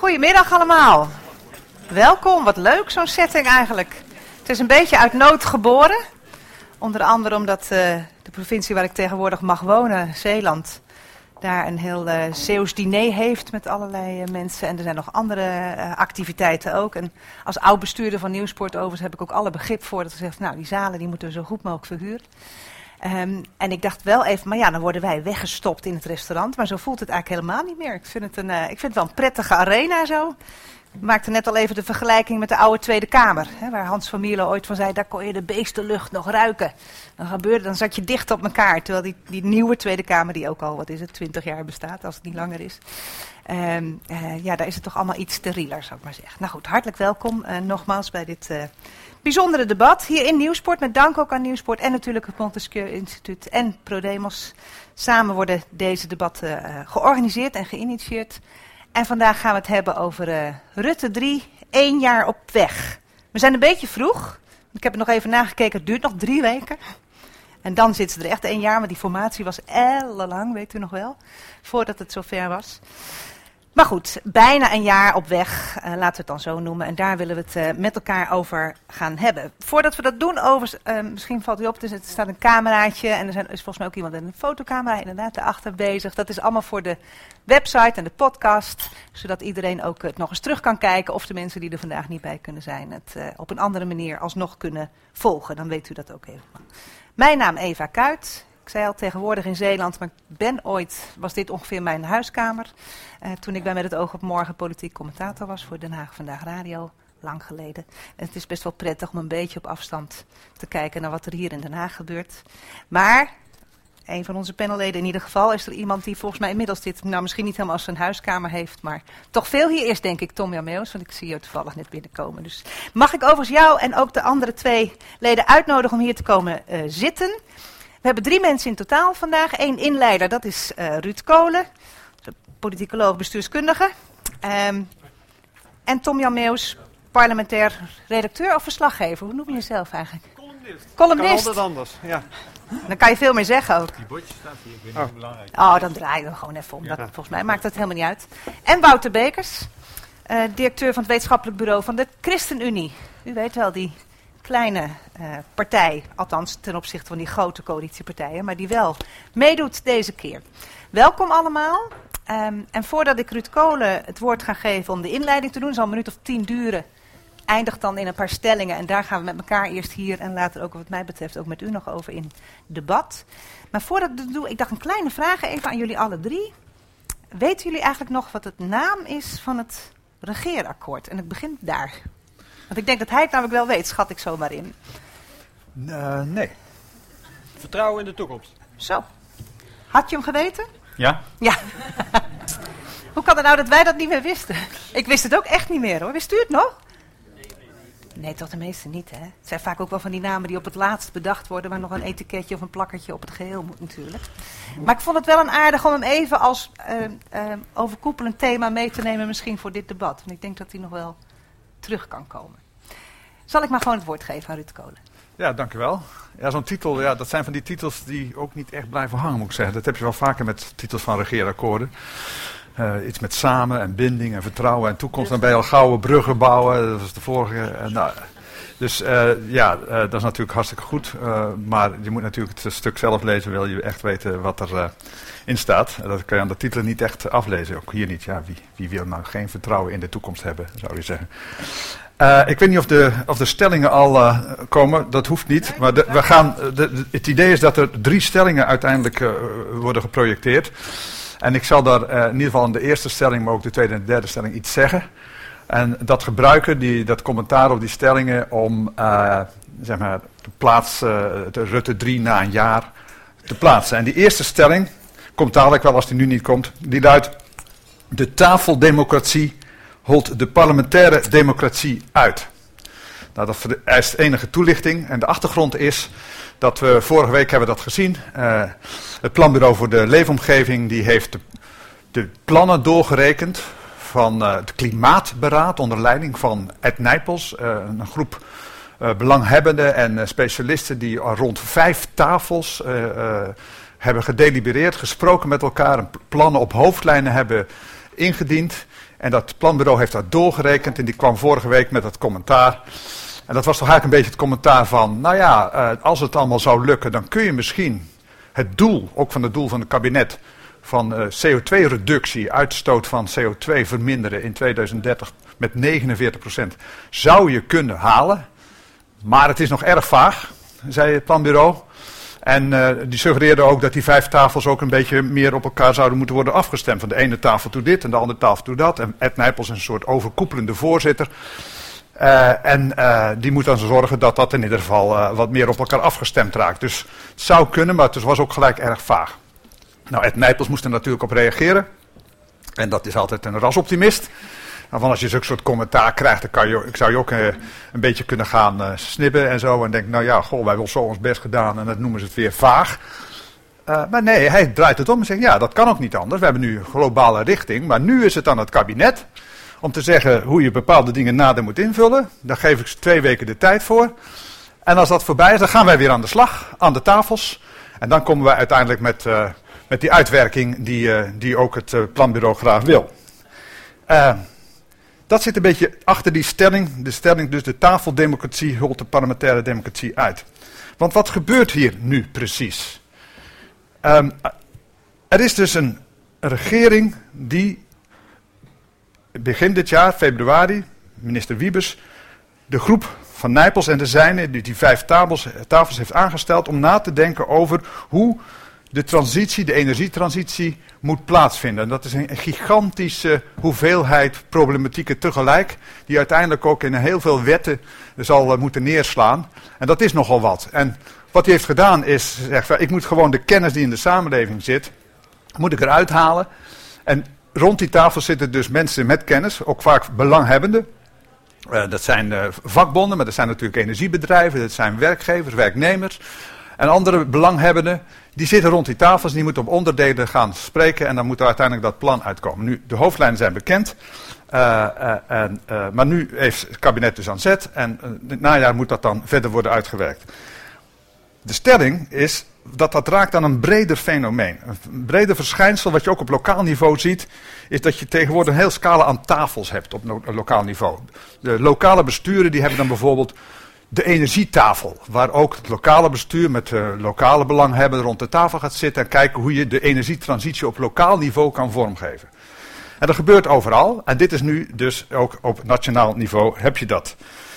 Goedemiddag allemaal. Welkom, wat leuk zo'n setting eigenlijk. Het is een beetje uit nood geboren. Onder andere omdat de provincie waar ik tegenwoordig mag wonen, Zeeland, daar een heel Zeeuws diner heeft met allerlei mensen. En er zijn nog andere activiteiten ook. En als oud-bestuurder van Nieuwsport overigens heb ik ook alle begrip voor dat we zeggen, nou die zalen die moeten we zo goed mogelijk verhuren. En ik dacht wel even, maar ja, dan worden wij weggestopt in het restaurant. Maar zo voelt het eigenlijk helemaal niet meer. Ik vind het wel een prettige arena zo. Ik maakte net al even de vergelijking met de oude Tweede Kamer. Hè, waar Hans van Mierlo ooit van zei, daar kon je de beestenlucht nog ruiken. Dan zat je dicht op elkaar. Terwijl die nieuwe Tweede Kamer, die ook al, 20 jaar bestaat, als het niet langer is. Daar is het toch allemaal iets sterieler, zou ik maar zeggen. Nou goed, hartelijk welkom nogmaals bij dit bijzondere debat. Hier in Nieuwsport, met dank ook aan Nieuwsport en natuurlijk het Montesquieu Instituut en ProDemos. Samen worden deze debatten georganiseerd en geïnitieerd. En vandaag gaan we het hebben over Rutte 3, 1 jaar op weg. We zijn een beetje vroeg. Ik heb er nog even nagekeken, het duurt nog 3 weken. En dan zitten ze er echt 1 jaar, want die formatie was ellenlang, weet u nog wel, voordat het zover was. Maar goed, bijna 1 jaar op weg, laten we het dan zo noemen. En daar willen we het met elkaar over gaan hebben. Voordat we dat doen, overigens, misschien valt u op, er staat een cameraatje. En is volgens mij ook iemand met een fotocamera inderdaad daarachter bezig. Dat is allemaal voor de website en de podcast. Zodat iedereen ook het nog eens terug kan kijken. Of de mensen die er vandaag niet bij kunnen zijn het op een andere manier alsnog kunnen volgen. Dan weet u dat ook even. Mijn naam Eva Kuyt. Ik zei al tegenwoordig in Zeeland, maar was dit ongeveer mijn huiskamer. Toen ik bij Met het oog op morgen politiek commentator was voor Den Haag Vandaag Radio, lang geleden. En het is best wel prettig om een beetje op afstand te kijken naar wat er hier in Den Haag gebeurt. Maar een van onze panelleden in ieder geval is er iemand die volgens mij inmiddels dit, nou misschien niet helemaal als zijn huiskamer heeft, maar toch veel hier is, denk ik, Tom Jameus, want ik zie je toevallig net binnenkomen. Dus mag ik overigens jou en ook de andere 2 leden uitnodigen om hier te komen zitten. We hebben 3 mensen in totaal vandaag. 1 inleider, dat is Ruud Kolen, de politicoloog bestuurskundige. En Tom Jameus, parlementair redacteur of verslaggever. Hoe noem je jezelf eigenlijk? Columnist. Columnist. Kan altijd anders, ja. Dan kan je veel meer zeggen ook. Die bordje staat hier, ik weet niet hoe belangrijk. Oh, dan draaien we gewoon even om. Ja. Volgens mij maakt dat helemaal niet uit. En Wouter Bekers, directeur van het wetenschappelijk bureau van de ChristenUnie. U weet wel, die kleine partij, althans ten opzichte van die grote coalitiepartijen, maar die wel meedoet deze keer. Welkom allemaal. En voordat ik Ruud Kolen het woord ga geven om de inleiding te doen, zal een minuut of 10 duren, eindigt dan in een paar stellingen en daar gaan we met elkaar eerst hier en later ook wat mij betreft ook met u nog over in debat. Maar voordat ik dat doe, ik dacht een kleine vraag even aan jullie alle 3. Weten jullie eigenlijk nog wat het naam is van het regeerakkoord? En het begint daar. Want ik denk dat hij het namelijk wel weet, schat ik zomaar in. Nee. Vertrouwen in de toekomst. Zo. Had je hem geweten? Ja? Ja. Hoe kan het nou dat wij dat niet meer wisten? Ik wist het ook echt niet meer hoor. Wist u het nog? Nee, tot de meeste niet hè. Het zijn vaak ook wel van die namen die op het laatst bedacht worden, waar nog een etiketje of een plakkertje op het geheel moet natuurlijk. Maar ik vond het wel een aardig om hem even als overkoepelend thema mee te nemen misschien voor dit debat. Want ik denk dat hij nog wel terug kan komen. Zal ik maar gewoon het woord geven aan Ruud Kolen. Ja, dank u wel. Ja, zo'n titel, ja, dat zijn van die titels die ook niet echt blijven hangen, moet ik zeggen. Dat heb je wel vaker met titels van regeerakkoorden. Iets met samen en binding en vertrouwen en toekomst. Dan ben je al gouden bruggen bouwen. Dat was de vorige. Dat is natuurlijk hartstikke goed. Maar je moet natuurlijk het stuk zelf lezen, wil je echt weten wat er in staat. Dat kan je aan de titel niet echt aflezen. Ook hier niet. Ja, wie wil nou geen vertrouwen in de toekomst hebben, zou je zeggen. Ik weet niet of de stellingen al komen, dat hoeft niet. Maar het idee is dat er 3 stellingen uiteindelijk worden geprojecteerd. En ik zal daar in ieder geval in de eerste stelling, maar ook de tweede en de derde stelling iets zeggen. En dat gebruiken, dat commentaar op die stellingen om de Rutte 3 na 1 jaar te plaatsen. En die eerste stelling komt dadelijk wel als die nu niet komt. Die luidt: de tafeldemocratie holt de parlementaire democratie uit. Nou, dat vereist enige toelichting. En de achtergrond is dat we vorige week hebben dat gezien. Het Planbureau voor de Leefomgeving die heeft de plannen doorgerekend van het Klimaatberaad onder leiding van Ed Nijpels. Een groep belanghebbenden en specialisten die rond 5 tafels hebben gedelibereerd, gesproken met elkaar, plannen op hoofdlijnen hebben ingediend. En dat planbureau heeft dat doorgerekend en die kwam vorige week met dat commentaar. En dat was toch eigenlijk een beetje het commentaar van, nou ja, als het allemaal zou lukken, dan kun je misschien het doel, ook van het doel van het kabinet, van CO2-reductie, uitstoot van CO2 verminderen in 2030 met 49%, zou je kunnen halen. Maar het is nog erg vaag, zei het planbureau. En die suggereerde ook dat die 5 tafels ook een beetje meer op elkaar zouden moeten worden afgestemd. Van de ene tafel doet dit en de andere tafel doet dat. En Ed Nijpels is een soort overkoepelende voorzitter. Die moet dan zorgen dat dat in ieder geval wat meer op elkaar afgestemd raakt. Dus het zou kunnen, maar het was ook gelijk erg vaag. Nou, Ed Nijpels moest er natuurlijk op reageren. En dat is altijd een rasoptimist. Nou, van als je zo'n soort commentaar krijgt, dan zou je ook een beetje kunnen gaan snibben en zo. En denk, nou ja, goh, wij hebben zo ons best gedaan en dat noemen ze het weer vaag. Maar nee, hij draait het om en zegt, ja, dat kan ook niet anders. We hebben nu een globale richting, maar nu is het aan het kabinet om te zeggen hoe je bepaalde dingen nader moet invullen. Daar geef ik ze 2 weken de tijd voor. En als dat voorbij is, dan gaan wij weer aan de slag, aan de tafels. En dan komen we uiteindelijk met die uitwerking die ook het planbureau graag wil. Dat zit een beetje achter die stelling. De stelling dus de tafeldemocratie holt de parlementaire democratie uit. Want wat gebeurt hier nu precies? Er is dus een regering die begin dit jaar, februari, minister Wiebes, de groep van Nijpels en de zijne, die 5 tafels heeft aangesteld om na te denken over hoe de transitie, de energietransitie, moet plaatsvinden. En dat is een gigantische hoeveelheid problematieken tegelijk, die uiteindelijk ook in heel veel wetten zal moeten neerslaan. En dat is nogal wat. En wat hij heeft gedaan is, zegt, ik moet gewoon de kennis die in de samenleving zit, moet ik eruit halen. En rond die tafel zitten dus mensen met kennis, ook vaak belanghebbenden. Dat zijn vakbonden, maar dat zijn natuurlijk energiebedrijven, dat zijn werkgevers, werknemers en andere belanghebbenden. Die zitten rond die tafels, die moeten op onderdelen gaan spreken en dan moet er uiteindelijk dat plan uitkomen. Nu, de hoofdlijnen zijn bekend, maar nu heeft het kabinet dus aan zet en in het najaar moet dat dan verder worden uitgewerkt. De stelling is dat raakt aan een breder fenomeen. Een breder verschijnsel wat je ook op lokaal niveau ziet, is dat je tegenwoordig een heel scala aan tafels hebt op lokaal niveau. De lokale besturen die hebben dan bijvoorbeeld de energietafel, waar ook het lokale bestuur met lokale belanghebbenden rond de tafel gaat zitten en kijken hoe je de energietransitie op lokaal niveau kan vormgeven. En dat gebeurt overal en dit is nu dus ook op nationaal niveau heb je dat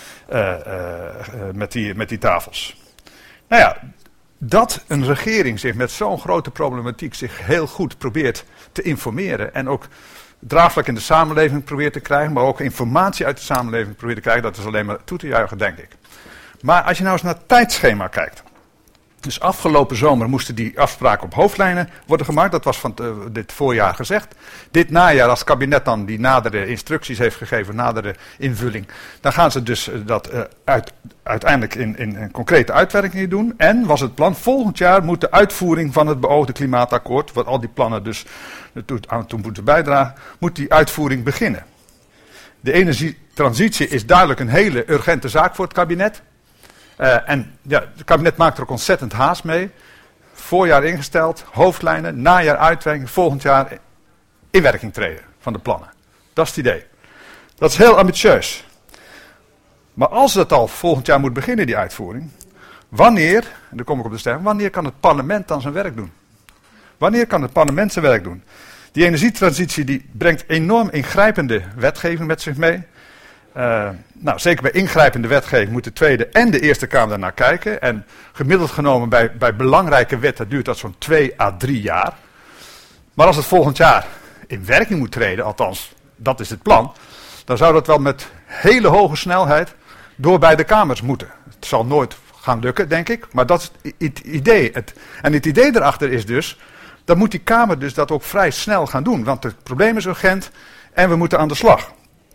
met die tafels. Nou ja, dat een regering zich met zo'n grote problematiek zich heel goed probeert te informeren en ook draagvlak in de samenleving probeert te krijgen, maar ook informatie uit de samenleving probeert te krijgen, dat is alleen maar toe te juichen, denk ik. Maar als je nou eens naar het tijdschema kijkt. Dus afgelopen zomer moesten die afspraken op hoofdlijnen worden gemaakt. Dat was van dit voorjaar gezegd. Dit najaar, als het kabinet dan die nadere instructies heeft gegeven, nadere invulling, dan gaan ze dus dat uiteindelijk in concrete uitwerkingen doen. En was het plan, volgend jaar moet de uitvoering van het beoogde klimaatakkoord, wat al die plannen dus aan toe moeten bijdragen, moet die uitvoering beginnen. De energietransitie is duidelijk een hele urgente zaak voor het kabinet. En ja, het kabinet maakt er ook ontzettend haast mee. Voorjaar ingesteld, hoofdlijnen, najaar uitwerking, volgend jaar in werking treden van de plannen. Dat is het idee. Dat is heel ambitieus. Maar als dat al volgend jaar moet beginnen, die uitvoering, wanneer, en dan kom ik op de stelling, wanneer kan het parlement dan zijn werk doen? Wanneer kan het parlement zijn werk doen? Die energietransitie die brengt enorm ingrijpende wetgeving met zich mee. Nou, zeker bij ingrijpende wetgeving moet de Tweede en de Eerste Kamer daarnaar kijken. En gemiddeld genomen bij belangrijke wetten duurt dat zo'n 2 à 3 jaar. Maar als het volgend jaar in werking moet treden, althans dat is het plan, dan zou dat wel met hele hoge snelheid door beide kamers moeten. Het zal nooit gaan lukken, denk ik, maar dat is het idee. En het idee erachter is dus, dan moet die Kamer dus dat ook vrij snel gaan doen, want het probleem is urgent en we moeten aan de slag.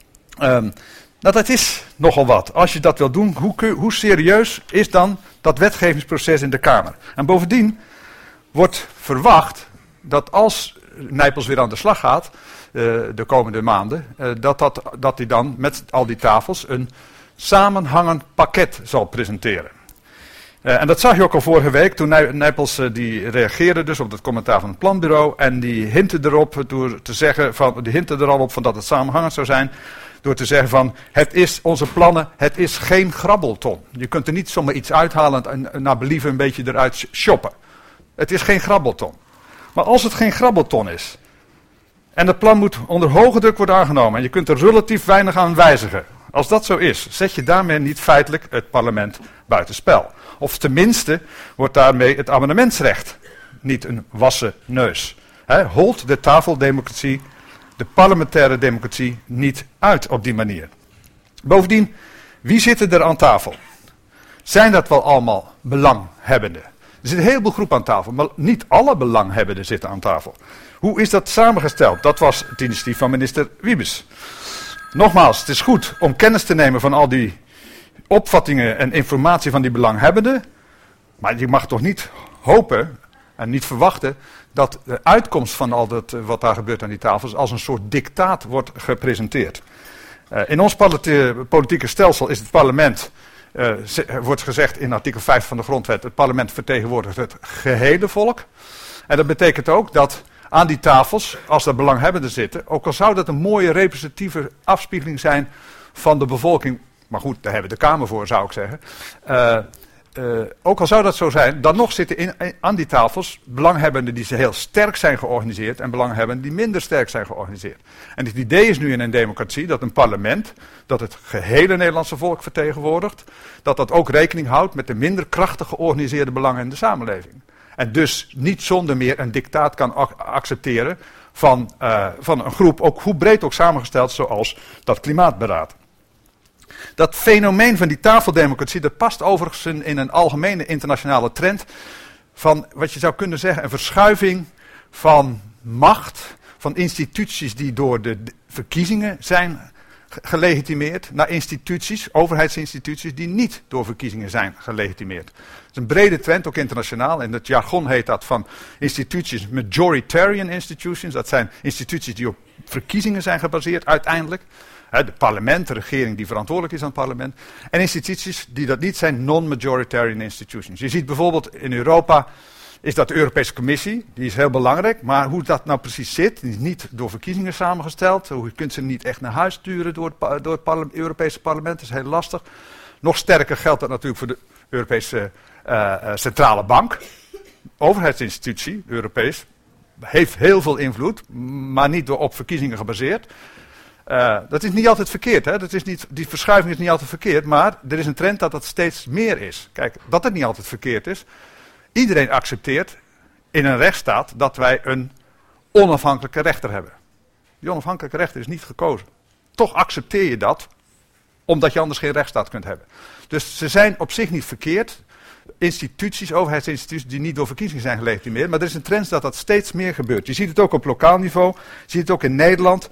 Nou, dat is nogal wat. Als je dat wil doen, hoe serieus is dan dat wetgevingsproces in de Kamer? En bovendien wordt verwacht dat als Nijpels weer aan de slag gaat, de komende maanden, dat hij dan met al die tafels een samenhangend pakket zal presenteren. En dat zag je ook al vorige week toen Nijpels die reageerde dus op het commentaar van het planbureau. En die hintte erop door te zeggen die hintte er al op van dat het samenhangend zou zijn. Door te zeggen van, onze plannen, het is geen grabbelton. Je kunt er niet zomaar iets uithalen en naar believen een beetje eruit shoppen. Het is geen grabbelton. Maar als het geen grabbelton is, en het plan moet onder hoge druk worden aangenomen, en je kunt er relatief weinig aan wijzigen. Als dat zo is, zet je daarmee niet feitelijk het parlement buitenspel. Of tenminste wordt daarmee het amendamentsrecht niet een wassen neus. Holt de tafeldemocratie, de parlementaire democratie niet uit op die manier. Bovendien, wie zitten er aan tafel? Zijn dat wel allemaal belanghebbenden? Er zit een heleboel groepen aan tafel, maar niet alle belanghebbenden zitten aan tafel. Hoe is dat samengesteld? Dat was het initiatief van minister Wiebes. Nogmaals, het is goed om kennis te nemen van al die opvattingen en informatie van die belanghebbenden. Maar je mag toch niet hopen en niet verwachten dat de uitkomst van al dat wat daar gebeurt aan die tafels als een soort dictaat wordt gepresenteerd. In ons politieke stelsel is het parlement, wordt gezegd in artikel 5 van de grondwet, het parlement vertegenwoordigt het gehele volk. En dat betekent ook dat aan die tafels, als er belanghebbenden zitten, ook al zou dat een mooie representatieve afspiegeling zijn van de bevolking, maar goed, daar hebben we de Kamer voor, zou ik zeggen. Ook al zou dat zo zijn, dan nog zitten aan die tafels belanghebbenden die heel sterk zijn georganiseerd en belanghebbenden die minder sterk zijn georganiseerd. En het idee is nu in een democratie dat een parlement, dat het gehele Nederlandse volk vertegenwoordigt, dat ook rekening houdt met de minder krachtig georganiseerde belangen in de samenleving. En dus niet zonder meer een dictaat kan accepteren van een groep, ook hoe breed ook samengesteld, zoals dat klimaatberaad. Dat fenomeen van die tafeldemocratie, dat past overigens in een algemene internationale trend van wat je zou kunnen zeggen een verschuiving van macht, van instituties die door de verkiezingen zijn gelegitimeerd, naar instituties, overheidsinstituties die niet door verkiezingen zijn gelegitimeerd. Het is een brede trend, ook internationaal. In het jargon heet dat van instituties, majoritarian institutions. Dat zijn instituties die op verkiezingen zijn gebaseerd uiteindelijk. Het parlement, de regering die verantwoordelijk is aan het parlement. En instituties die dat niet zijn, non-majoritarian institutions. Je ziet bijvoorbeeld in Europa, is dat de Europese Commissie, die is heel belangrijk. Maar hoe dat nou precies zit, die is niet door verkiezingen samengesteld. Je kunt ze niet echt naar huis sturen door het Europese parlement, dat is heel lastig. Nog sterker geldt dat natuurlijk voor de Europese Centrale Bank. Overheidsinstitutie, Europees, heeft heel veel invloed, maar niet door op verkiezingen gebaseerd. Dat is niet altijd verkeerd, hè? Die verschuiving is niet altijd verkeerd, maar er is een trend dat dat steeds meer is. Kijk, dat het niet altijd verkeerd is. Iedereen accepteert in een rechtsstaat dat wij een onafhankelijke rechter hebben. Die onafhankelijke rechter is niet gekozen. Toch accepteer je dat, omdat je anders geen rechtsstaat kunt hebben. Dus ze zijn op zich niet verkeerd. Instituties, overheidsinstituties die niet door verkiezingen zijn gelegitimeerd. Maar er is een trend dat steeds meer gebeurt. Je ziet het ook op lokaal niveau. Je ziet het ook in Nederland.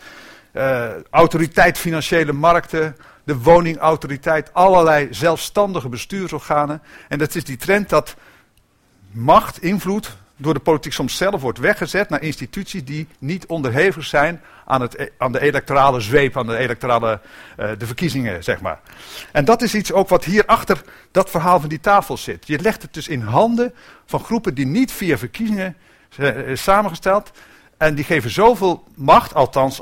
Autoriteit financiële markten, de woningautoriteit, allerlei zelfstandige bestuursorganen. En dat is die trend dat macht, invloed, door de politiek soms zelf wordt weggezet naar instituties die niet onderhevig zijn aan de electorale zweep, aan de verkiezingen, zeg maar. En dat is iets ook wat hier achter dat verhaal van die tafel zit. Je legt het dus in handen van groepen die niet via verkiezingen zijn samengesteld. En die geven zoveel macht, althans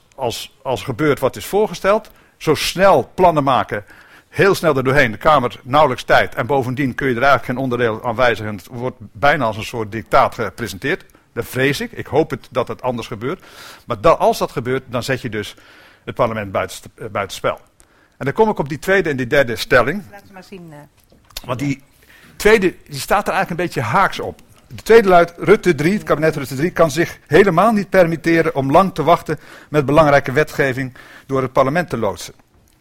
als gebeurt wat is voorgesteld, zo snel plannen maken, heel snel er doorheen, de Kamer nauwelijks tijd. En bovendien kun je er eigenlijk geen onderdeel aan wijzigen. Het wordt bijna als een soort dictaat gepresenteerd. Dat vrees ik. Ik hoop dat het anders gebeurt. Maar als dat gebeurt, dan zet je dus het parlement buitenspel. En dan kom ik op die tweede en die derde stelling. Laat ze maar zien. Want die tweede, die staat er eigenlijk een beetje haaks op. De tweede luidt, het kabinet Rutte 3 kan zich helemaal niet permitteren om lang te wachten met belangrijke wetgeving door het parlement te loodsen.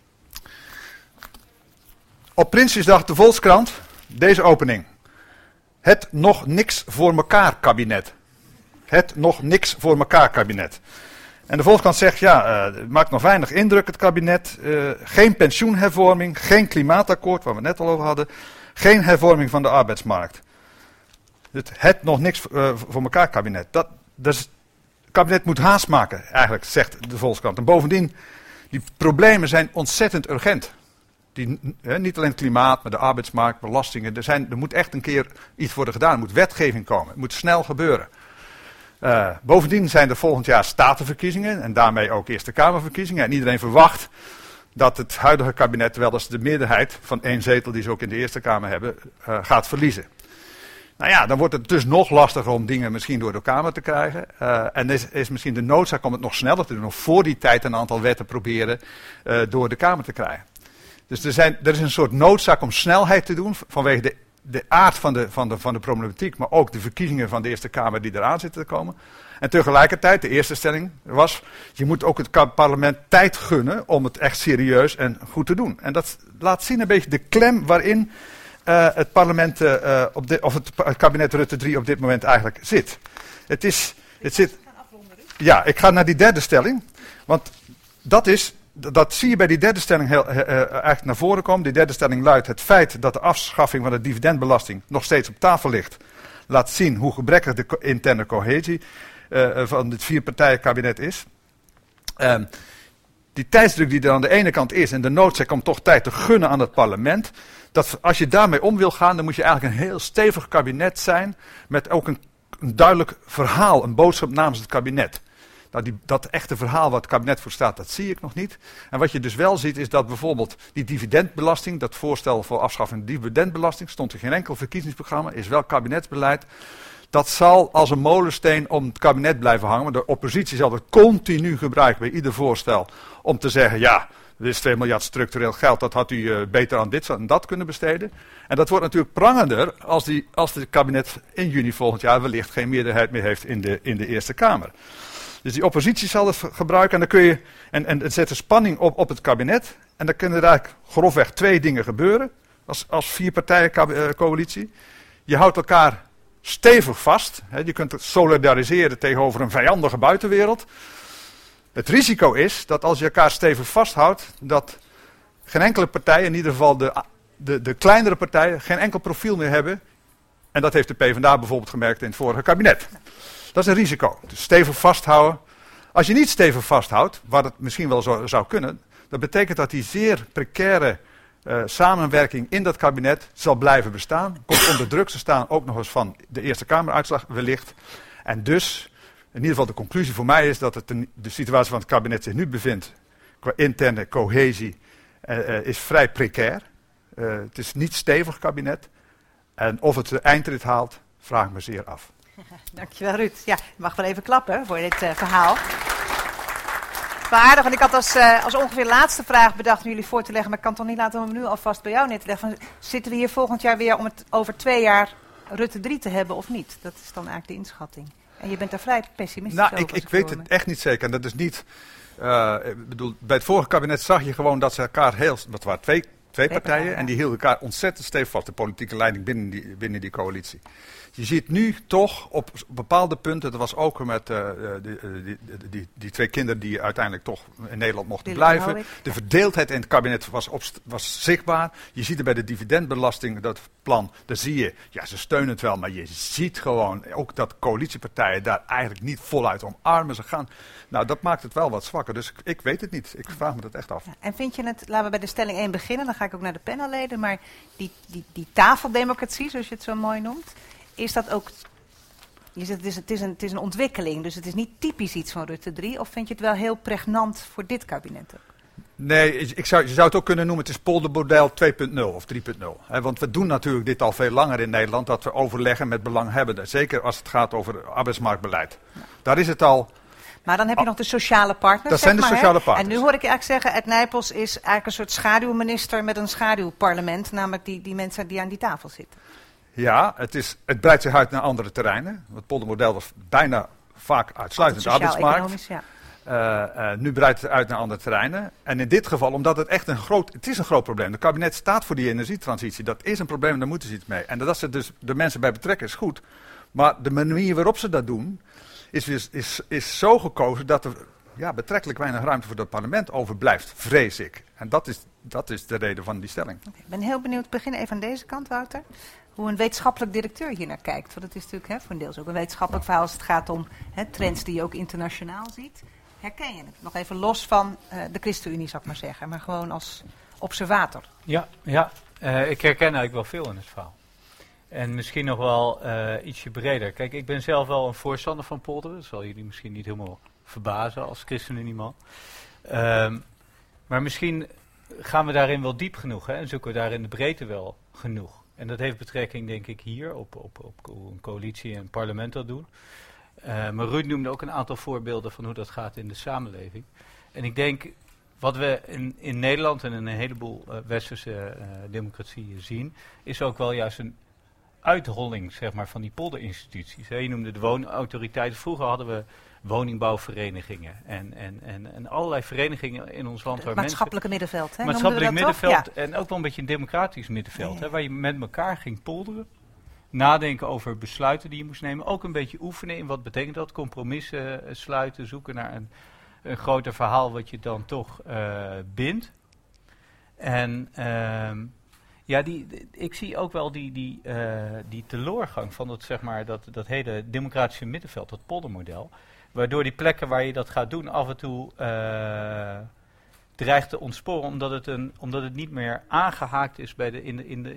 Op Prinsjesdag de Volkskrant, deze opening. Het nog niks voor mekaar kabinet. Het nog niks voor mekaar kabinet. En de Volkskrant zegt, het maakt nog weinig indruk het kabinet. Geen pensioenhervorming, geen klimaatakkoord, waar we het net al over hadden. Geen hervorming van de arbeidsmarkt. Het nog niks voor elkaar kabinet. Het kabinet moet haast maken, eigenlijk, zegt de Volkskrant. En bovendien, die problemen zijn ontzettend urgent. Niet alleen klimaat, maar de arbeidsmarkt, belastingen. Er moet echt een keer iets worden gedaan. Er moet wetgeving komen. Het moet snel gebeuren. Bovendien zijn er volgend jaar statenverkiezingen en daarmee ook Eerste Kamerverkiezingen. En iedereen verwacht dat het huidige kabinet wel eens de meerderheid van 1 zetel die ze ook in de Eerste Kamer hebben, gaat verliezen. Nou ja, dan wordt het dus nog lastiger om dingen misschien door de Kamer te krijgen. En is misschien de noodzaak om het nog sneller te doen, nog voor die tijd een aantal wetten proberen door de Kamer te krijgen. Dus er is een soort noodzaak om snelheid te doen vanwege de aard van de problematiek, maar ook de verkiezingen van de Eerste Kamer die eraan zitten te komen. En tegelijkertijd, de eerste stelling was, je moet ook het parlement tijd gunnen om het echt serieus en goed te doen. En dat laat zien een beetje de klem waarin het parlement, het kabinet Rutte 3 op dit moment eigenlijk zit. Ja, ik ga naar die derde stelling, want dat zie je bij die derde stelling eigenlijk naar voren komen. Die derde stelling luidt: het feit dat de afschaffing van de dividendbelasting nog steeds op tafel ligt, laat zien hoe gebrekkig de interne cohesie van het 4-partijenkabinet is. Die tijdsdruk die er aan de ene kant is en de noodzaak om toch tijd te gunnen aan het parlement. Dat als je daarmee om wil gaan, dan moet je eigenlijk een heel stevig kabinet zijn met ook een duidelijk verhaal, een boodschap namens het kabinet. Nou, dat echte verhaal waar het kabinet voor staat, dat zie ik nog niet. En wat je dus wel ziet, is dat bijvoorbeeld die dividendbelasting, dat voorstel voor afschaffing van de dividendbelasting, stond in geen enkel verkiezingsprogramma, is wel kabinetsbeleid. Dat zal als een molensteen om het kabinet blijven hangen. Maar de oppositie zal het continu gebruiken bij ieder voorstel om te zeggen, ja, er is 2 miljard structureel geld, dat had u beter aan dit en dat kunnen besteden. En dat wordt natuurlijk prangender als het kabinet in juni volgend jaar wellicht geen meerderheid meer heeft in de Eerste Kamer. Dus die oppositie zal het gebruiken en dan kun je en het zet de spanning op het kabinet. En dan kunnen er eigenlijk grofweg 2 dingen gebeuren als 4-partijencoalitie. Je houdt elkaar stevig vast. Je kunt het solidariseren tegenover een vijandige buitenwereld. Het risico is dat als je elkaar stevig vasthoudt, dat geen enkele partij, in ieder geval de kleinere partijen, geen enkel profiel meer hebben. En dat heeft de PvdA bijvoorbeeld gemerkt in het vorige kabinet. Dat is een risico. Dus stevig vasthouden. Als je niet stevig vasthoudt, wat het misschien wel zou kunnen, dat betekent dat die zeer precaire samenwerking in dat kabinet zal blijven bestaan. Komt onder druk te staan, ook nog eens van de Eerste Kameruitslag wellicht. En dus, in ieder geval de conclusie voor mij is dat de situatie van het kabinet zich nu bevindt, qua interne cohesie, is vrij precair. Het is niet stevig kabinet. En of het de eindrit haalt, vraag ik me zeer af. Dankjewel Ruud. Ja, je mag wel even klappen voor dit verhaal. Wel aardig, want ik had als ongeveer laatste vraag bedacht om jullie voor te leggen, maar ik kan het toch niet laten om hem nu alvast bij jou neer te leggen. Zitten we hier volgend jaar weer om het over 2 jaar Rutte 3 te hebben of niet? Dat is dan eigenlijk de inschatting. En je bent daar vrij pessimistisch over. Nou, ik weet het echt niet zeker. En dat is niet, ik bedoel, bij het vorige kabinet zag je gewoon dat ze elkaar dat waren twee partijen en die hielden elkaar ontzettend stevig vast, de politieke leiding binnen die coalitie. Je ziet nu toch op bepaalde punten, dat was ook met die 2 kinderen die uiteindelijk toch in Nederland mochten blijven. De verdeeldheid in het kabinet was zichtbaar. Je ziet er bij de dividendbelasting, dat plan, daar zie je, ja, ze steunen het wel, maar je ziet gewoon ook dat coalitiepartijen daar eigenlijk niet voluit omarmen. Ze gaan, nou, dat maakt het wel wat zwakker. Dus ik weet het niet. Ik vraag me dat echt af. Ja, en vind je het, laten we bij de stelling 1 beginnen, dan ga ik ook naar de panelleden, maar die tafeldemocratie, zoals je het zo mooi noemt, is dat ook, je zegt, het is een ontwikkeling, dus het is niet typisch iets van Rutte 3, of vind je het wel heel pregnant voor dit kabinet ook? Nee, je zou het ook kunnen noemen, het is poldermodel 2.0 of 3.0. Want we doen natuurlijk dit al veel langer in Nederland, dat we overleggen met belanghebbenden. Zeker als het gaat over arbeidsmarktbeleid. Ja. Daar is het al. Maar dan heb je nog de sociale partners. Dat zijn de sociale partners. En nu hoor ik eigenlijk zeggen, Ed Nijpels is eigenlijk een soort schaduwminister met een schaduwparlement, namelijk die mensen die aan die tafel zitten. Ja, het breidt zich uit naar andere terreinen. Het poldermodel was bijna vaak uitsluitend de arbeidsmarkt. Ja. Nu breidt het uit naar andere terreinen. En in dit geval, omdat het echt het is een groot probleem. Het kabinet staat voor die energietransitie. Dat is een probleem en daar moeten ze iets mee. En dat ze dus de mensen bij betrekken is goed. Maar de manier waarop ze dat doen, is zo gekozen dat er betrekkelijk weinig ruimte voor het parlement overblijft, vrees ik. En dat is de reden van die stelling. Okay, ik ben heel benieuwd, begin even aan deze kant, Wouter. Hoe een wetenschappelijk directeur hier naar kijkt. Want het is natuurlijk voor een deels ook een wetenschappelijk verhaal als het gaat om trends die je ook internationaal ziet. Herken je het? Nog even los van de ChristenUnie, zou ik maar zeggen. Maar gewoon als observator. Ja, ik herken eigenlijk wel veel in het verhaal. En misschien nog wel ietsje breder. Kijk, ik ben zelf wel een voorstander van polderen. Dat zal jullie misschien niet helemaal verbazen als ChristenUnie-man. Maar misschien gaan we daarin wel diep genoeg, hè, en zoeken we daar in de breedte wel genoeg. En dat heeft betrekking, denk ik, hier op hoe een coalitie en een parlement dat doen. Maar Ruud noemde ook een aantal voorbeelden van hoe dat gaat in de samenleving. En ik denk, wat we in Nederland en in een heleboel westerse democratieën zien, is ook wel juist een uitholling, zeg maar, van die polderinstituties. Je noemde de woonautoriteiten. Vroeger hadden we woningbouwverenigingen en allerlei verenigingen in ons land. Het maatschappelijke middenveld, hè? Maatschappelijk middenveld, ja. En ook wel een beetje een democratisch middenveld, hè, waar je met elkaar ging polderen. Nadenken over besluiten die je moest nemen. Ook een beetje oefenen in wat betekent dat. Compromissen sluiten, zoeken naar een groter verhaal wat je dan toch bindt. En ik zie ook wel die teloorgang van dat, zeg maar, dat hele democratische middenveld, dat poldermodel. Waardoor die plekken waar je dat gaat doen af en toe dreigt te ontsporen, omdat het niet meer aangehaakt is bij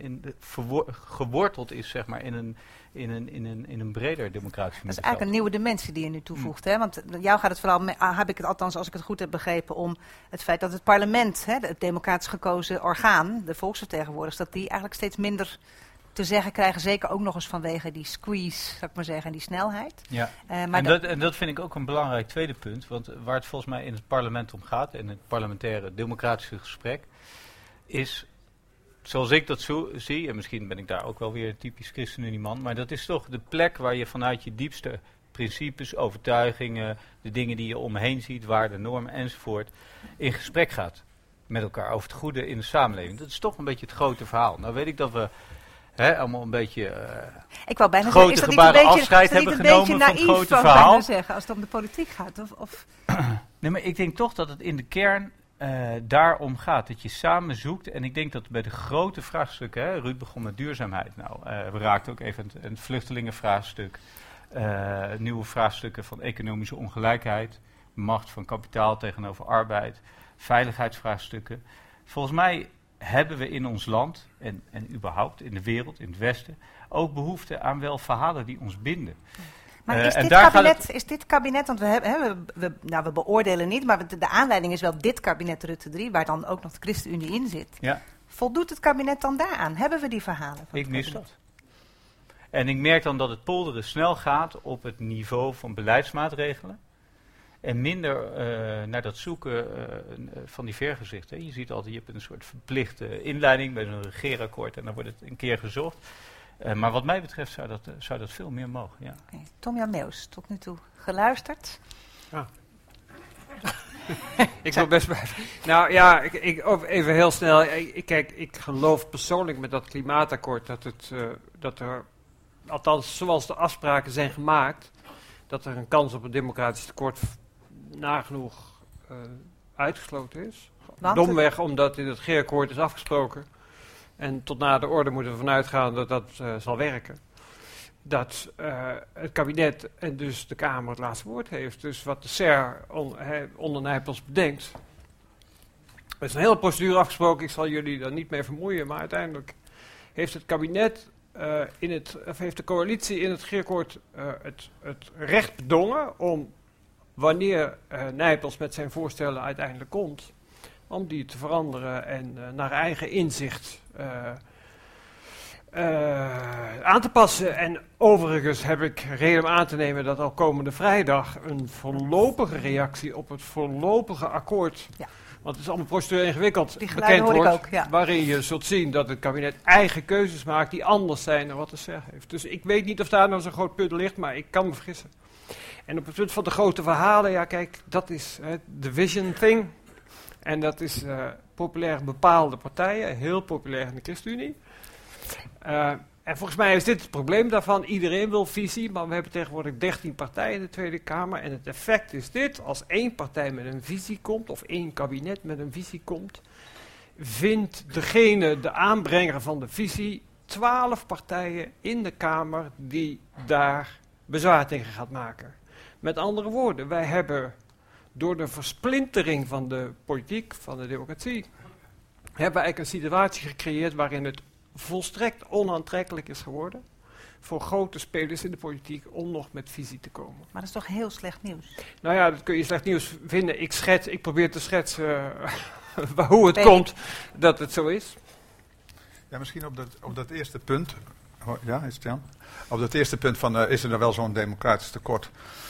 geworteld is, zeg maar, in een breder democratisch middenveld. Dat is eigenlijk een nieuwe dimensie die je nu toevoegt. Hè? Want jou gaat het vooral, heb ik het althans als ik het goed heb begrepen, om het feit dat het parlement, hè, het democratisch gekozen orgaan, de volksvertegenwoordigers, dat die eigenlijk steeds minder te zeggen krijgen, zeker ook nog eens vanwege die squeeze, zou ik maar zeggen, en die snelheid. Ja, en dat vind ik ook een belangrijk tweede punt, want waar het volgens mij in het parlement om gaat, in het parlementaire democratische gesprek, is, zoals ik dat zo zie, en misschien ben ik daar ook wel weer een typisch ChristenUnie-man, maar dat is toch de plek waar je vanuit je diepste principes, overtuigingen, de dingen die je om me heen ziet, waarden, normen enzovoort, in gesprek gaat met elkaar over het goede in de samenleving. Dat is toch een beetje het grote verhaal. Nou weet ik dat we allemaal een beetje ik wou bijna grote zeggen, gebaren afscheid hebben genomen van het grote verhaal. Zeggen, als het om de politiek gaat. Nee, maar ik denk toch dat het in de kern daarom gaat. Dat je samen zoekt. En ik denk dat bij de grote vraagstukken, Ruud begon met duurzaamheid. Nou, we raakten ook even een vluchtelingenvraagstuk. Nieuwe vraagstukken van economische ongelijkheid. Macht van kapitaal tegenover arbeid. Veiligheidsvraagstukken. Volgens mij hebben we in ons land en überhaupt in de wereld, in het Westen, ook behoefte aan wel verhalen die ons binden. Maar is dit kabinet, want we beoordelen niet, maar de aanleiding is wel dit kabinet Rutte 3, waar dan ook nog de ChristenUnie in zit. Ja. Voldoet het kabinet dan daaraan? Hebben we die verhalen? Ik mis dat. En ik merk dan dat het polderen snel gaat op het niveau van beleidsmaatregelen. En minder naar dat zoeken van die vergezichten. Je ziet altijd, je hebt een soort verplichte inleiding bij zo'n regeerakkoord en dan wordt het een keer gezocht. Maar wat mij betreft zou dat veel meer mogen. Ja. Okay. Tom-Jan Meeuws, tot nu toe geluisterd? Ja. Ik wil best blijven. Nou ja, even heel snel. Ik geloof persoonlijk met dat klimaatakkoord dat er, althans zoals de afspraken zijn gemaakt, dat er een kans op een democratisch tekort nagenoeg uitgesloten is. Domweg omdat in het regeerakkoord is afgesproken. En tot na de orde moeten we vanuit gaan dat dat zal werken. Dat het kabinet en dus de Kamer het laatste woord heeft. Dus wat de SER onder Nijpels bedenkt. Er is een hele procedure afgesproken. Ik zal jullie daar niet mee vermoeien. Maar uiteindelijk heeft het kabinet heeft de coalitie in het regeerakkoord het recht bedongen om, wanneer Nijpels met zijn voorstellen uiteindelijk komt, om die te veranderen en naar eigen inzicht aan te passen. En overigens heb ik reden om aan te nemen dat al komende vrijdag een voorlopige reactie op het voorlopige akkoord, want het is allemaal procedureel ingewikkeld, bekend wordt, ook, waarin je zult zien dat het kabinet eigen keuzes maakt die anders zijn dan wat de SER heeft. Dus ik weet niet of daar nou zo'n groot punt ligt, maar ik kan me vergissen. En op het punt van de grote verhalen, ja kijk, dat is de vision thing. En dat is populair in bepaalde partijen, heel populair in de ChristenUnie. En volgens mij is dit het probleem daarvan. Iedereen wil visie, maar we hebben tegenwoordig 13 partijen in de Tweede Kamer. En het effect is dit, als één partij met een visie komt, of één kabinet met een visie komt, vindt de aanbrenger van de visie 12 partijen in de Kamer die daar bezwaar tegen gaat maken. Met andere woorden, wij hebben door de versplintering van de politiek, van de democratie, hebben we eigenlijk een situatie gecreëerd waarin het volstrekt onaantrekkelijk is geworden voor grote spelers in de politiek om nog met visie te komen. Maar dat is toch heel slecht nieuws? Nou ja, dat kun je slecht nieuws vinden. Ik probeer te schetsen hoe het komt dat het zo is. Ja, misschien op dat eerste punt. Ja, is het Jan? Op dat eerste punt van is er nou wel zo'n democratisch tekort?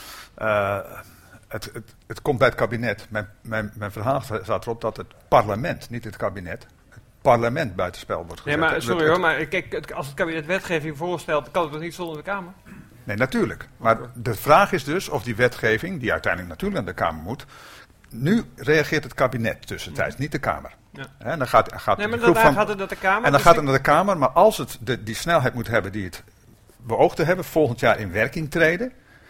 Het komt bij het kabinet. Mijn verhaal staat erop dat het parlement, niet het kabinet, het parlement buitenspel wordt gezet. Nee, maar sorry hoor, maar kijk, als het kabinet wetgeving voorstelt, kan het toch niet zonder de Kamer? Nee, natuurlijk. Maar de vraag is dus of die wetgeving, die uiteindelijk natuurlijk naar de Kamer moet, nu reageert het kabinet tussentijds, niet de Kamer. Ja. En dan gaat nee, maar de groep daarna gaat het naar de Kamer. En dan dus gaat het naar de Kamer, maar als het die snelheid moet hebben die het beoogd te hebben, volgend jaar in werking treden.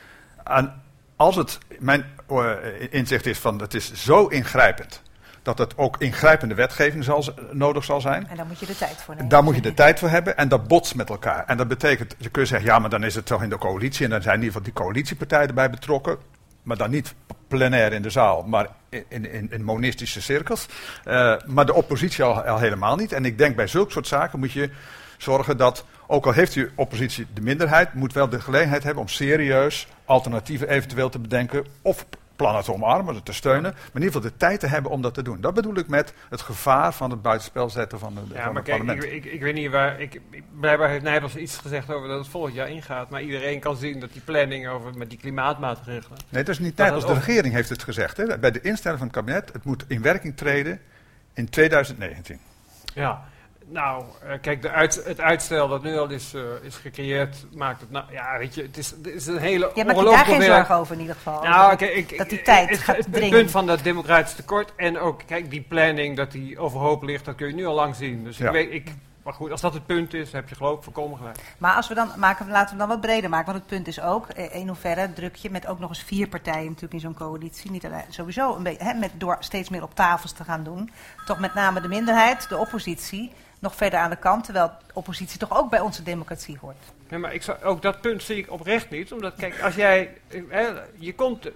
En als het, mijn inzicht is van, het is zo ingrijpend, dat het ook ingrijpende wetgeving nodig zal zijn. En daar moet je de tijd voor nemen. Daar moet je de tijd voor hebben en dat botst met elkaar. En dat betekent, je kunt zeggen, ja, maar dan is het toch in de coalitie en dan zijn in ieder geval die coalitiepartijen erbij betrokken. Maar dan niet plenair in de zaal, maar in monistische cirkels. Maar de oppositie al helemaal niet. En ik denk bij zulke soort zaken moet je zorgen dat, ook al heeft die oppositie de minderheid, moet wel de gelegenheid hebben om serieus alternatieven eventueel te bedenken of plannen te omarmen, te steunen, maar in ieder geval de tijd te hebben om dat te doen. Dat bedoel ik met het gevaar van het buitenspel zetten van het parlement. Ik weet niet waar, blijkbaar heeft Nijpels iets gezegd over dat het volgend jaar ingaat, maar iedereen kan zien dat die planning met die klimaatmaatregelen... Nee, dat is niet Nijpels, de regering heeft het gezegd. Hè? Bij de instelling van het kabinet, het moet in werking treden in 2019. Ja. Nou, kijk, het uitstel dat nu al is gecreëerd, maakt het, nou, ja, weet je, het is een hele... Ja, maak je daar geen zorgen over in ieder geval? Nou, dat die tijd gaat het dringen. punt van dat democratisch tekort en ook, kijk, die planning, dat die overhoop ligt, dat kun je nu al lang zien. Dus ja. Maar goed, als dat het punt is, heb je geloof ik volkomen gelijk. Maar als we dan laten we hem dan wat breder maken, want het punt is ook, in hoeverre druk je met ook nog eens 4 partijen natuurlijk in zo'n coalitie, niet alleen, sowieso een beetje, door steeds meer op tafels te gaan doen, toch met name de minderheid, de oppositie, nog verder aan de kant, terwijl de oppositie toch ook bij onze democratie hoort. Nee, maar ook dat punt zie ik oprecht niet, omdat, kijk, als jij, je komt...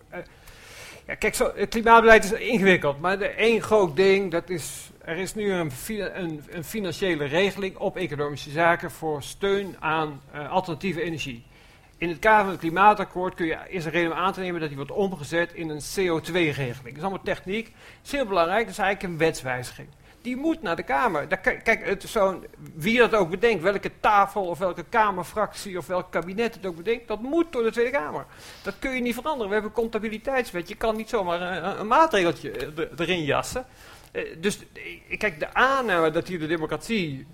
Ja, kijk, het klimaatbeleid is ingewikkeld, maar één groot ding, dat is, er is nu een financiële regeling op economische zaken voor steun aan alternatieve energie. In het kader van het klimaatakkoord is er reden om aan te nemen dat die wordt omgezet in een CO2-regeling. Dat is allemaal techniek, dat is heel belangrijk, dat is eigenlijk een wetswijziging. Die moet naar de Kamer. Kijk, wie dat ook bedenkt, welke tafel of welke Kamerfractie of welk kabinet het ook bedenkt, dat moet door de Tweede Kamer. Dat kun je niet veranderen. We hebben een comptabiliteitswet. Je kan niet zomaar een maatregeltje erin jassen. Dus kijk, de aanname dat hier de democratie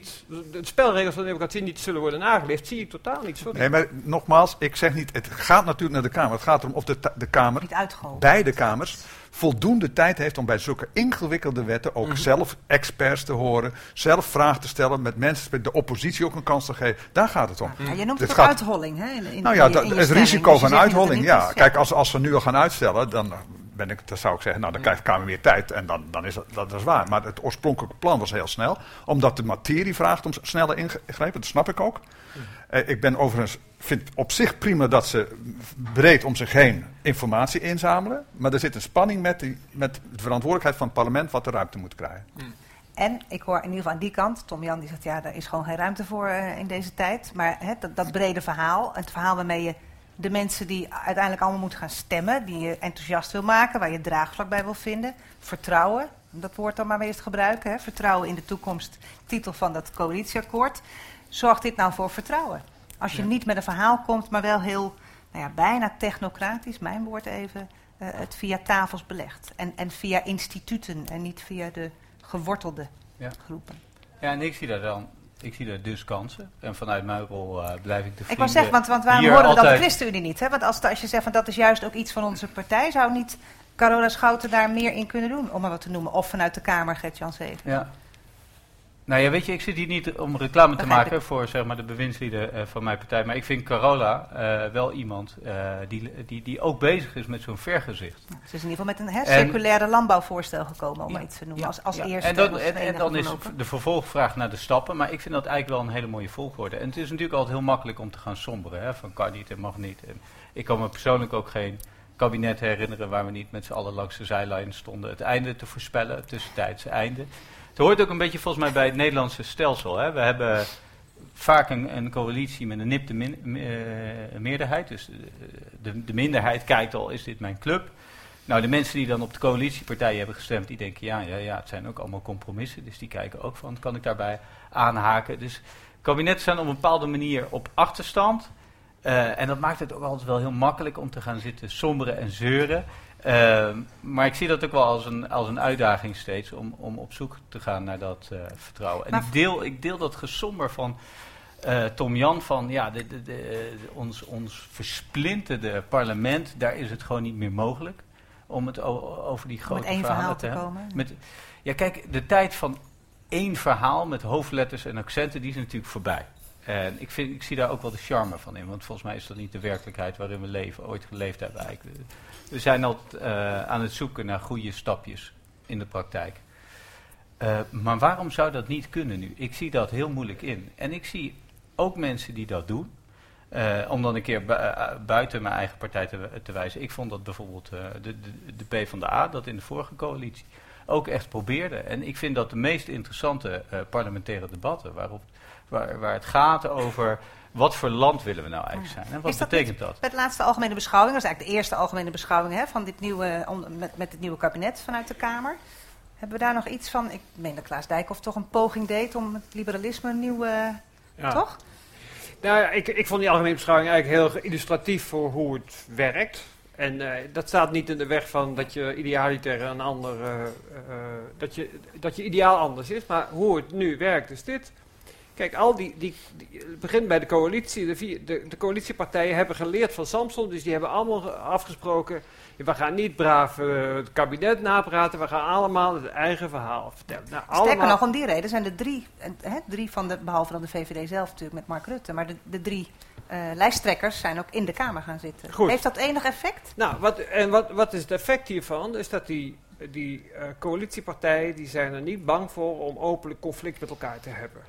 de spelregels van de democratie niet zullen worden nageleefd, zie ik totaal niet. Sorry. Nee, maar nogmaals, ik zeg niet, het gaat natuurlijk naar de Kamer. Het gaat erom of de Kamer, beide kamers, voldoende tijd heeft om bij zulke ingewikkelde wetten ook zelf experts te horen, zelf vragen te stellen, met mensen, de oppositie ook een kans te geven. Daar gaat het om. Ja, je noemt het ook uitholling, hè? Het risico van uitholling, ja. Kijk, als ze nu al gaan uitstellen, dan zou ik zeggen, nou dan krijgt de Kamer meer tijd en dan is dat is waar. Maar het oorspronkelijke plan was heel snel, omdat de materie vraagt om sneller ingrijpen, dat snap ik ook. Ik ben overigens, vind op zich prima dat ze breed om zich heen informatie inzamelen, maar er zit een spanning met de verantwoordelijkheid van het parlement wat de ruimte moet krijgen. En ik hoor in ieder geval aan die kant, Tom Jan die zegt, ja, daar is gewoon geen ruimte voor in deze tijd. Maar dat brede verhaal, het verhaal waarmee je de mensen die uiteindelijk allemaal moeten gaan stemmen, die je enthousiast wil maken, waar je draagvlak bij wil vinden, vertrouwen, dat woord dan maar weer eens gebruiken, hè, vertrouwen in de toekomst, titel van dat coalitieakkoord. Zorgt dit nou voor vertrouwen? Als je niet met een verhaal komt, maar wel heel, bijna technocratisch, mijn woord even, het via tafels belegt. En via instituten en niet via de gewortelde groepen. Ja, en ik zie daar dus kansen. En vanuit mijn rol blijf ik de vrienden. Ik wou zeggen, want waarom horen we dan de ChristenUnie niet? Hè? Want als je zegt van dat is juist ook iets van onze partij, zou niet Carola Schouten daar meer in kunnen doen, om maar wat te noemen? Of vanuit de Kamer, Gert-Jan Severs. Ja. Nou ja, weet je, ik zit hier niet om reclame te maken voor zeg maar, de bewindslieden van mijn partij. Maar ik vind Carola wel iemand die ook bezig is met zo'n vergezicht. Ja, ze is in ieder geval met een circulaire landbouwvoorstel gekomen, om iets te noemen. Als eerste. En dan is de vervolgvraag naar de stappen. Maar ik vind dat eigenlijk wel een hele mooie volgorde. En het is natuurlijk altijd heel makkelijk om te gaan somberen. Hè, van kan niet en mag niet. En ik kan me persoonlijk ook geen kabinet herinneren waar we niet met z'n allen langs de zijlijn stonden het einde te voorspellen, het tussentijdse einde. Het hoort ook een beetje volgens mij bij het Nederlandse stelsel. Hè. We hebben vaak een coalitie met een nipte meerderheid. Dus de minderheid kijkt al, is dit mijn club? Nou, de mensen die dan op de coalitiepartijen hebben gestemd, die denken, ja, het zijn ook allemaal compromissen. Dus die kijken ook van, kan ik daarbij aanhaken? Dus kabinetten staan op een bepaalde manier op achterstand. En dat maakt het ook altijd wel heel makkelijk om te gaan zitten somberen en zeuren. Maar ik zie dat ook wel als een uitdaging steeds om op zoek te gaan naar dat vertrouwen. En ik deel dat gesomber van Tom Jan van ons versplinterde parlement, daar is het gewoon niet meer mogelijk om het over die grote verhalen te komen. Kijk, de tijd van één verhaal met hoofdletters en accenten, die is natuurlijk voorbij. En ik zie daar ook wel de charme van in, want volgens mij is dat niet de werkelijkheid waarin we ooit geleefd hebben eigenlijk. We zijn altijd aan het zoeken naar goede stapjes in de praktijk. Maar waarom zou dat niet kunnen nu? Ik zie dat heel moeilijk in. En ik zie ook mensen die dat doen. Om dan een keer buiten mijn eigen partij te wijzen. Ik vond dat bijvoorbeeld de PvdA, dat in de vorige coalitie, ook echt probeerde. En ik vind dat de meest interessante parlementaire debatten, waar het gaat over wat voor land willen we nou eigenlijk zijn. En wat betekent dat? Bij de laatste algemene beschouwing, dat is eigenlijk de eerste algemene beschouwing van dit nieuwe, met het nieuwe kabinet vanuit de Kamer. Hebben we daar nog iets van? Ik meen dat Klaas Dijkhoff toch een poging deed om het liberalisme nieuw, toch? Nou ja, ik vond die algemene beschouwing eigenlijk heel illustratief voor hoe het werkt. En dat staat niet in de weg van dat je idealiter een ander, dat je ideaal anders is. Maar hoe het nu werkt is dit. Kijk, het begint bij de coalitie. De coalitiepartijen hebben geleerd van Samson, dus die hebben allemaal afgesproken, we gaan niet braaf het kabinet napraten, we gaan allemaal het eigen verhaal vertellen. Nou, sterker nog, om die reden zijn er drie van behalve dan de VVD zelf natuurlijk met Mark Rutte, maar de drie lijsttrekkers zijn ook in de Kamer gaan zitten. Goed. Heeft dat enig effect? Nou, wat is het effect hiervan? Is dat die coalitiepartijen, die zijn er niet bang voor om openlijk conflict met elkaar te hebben.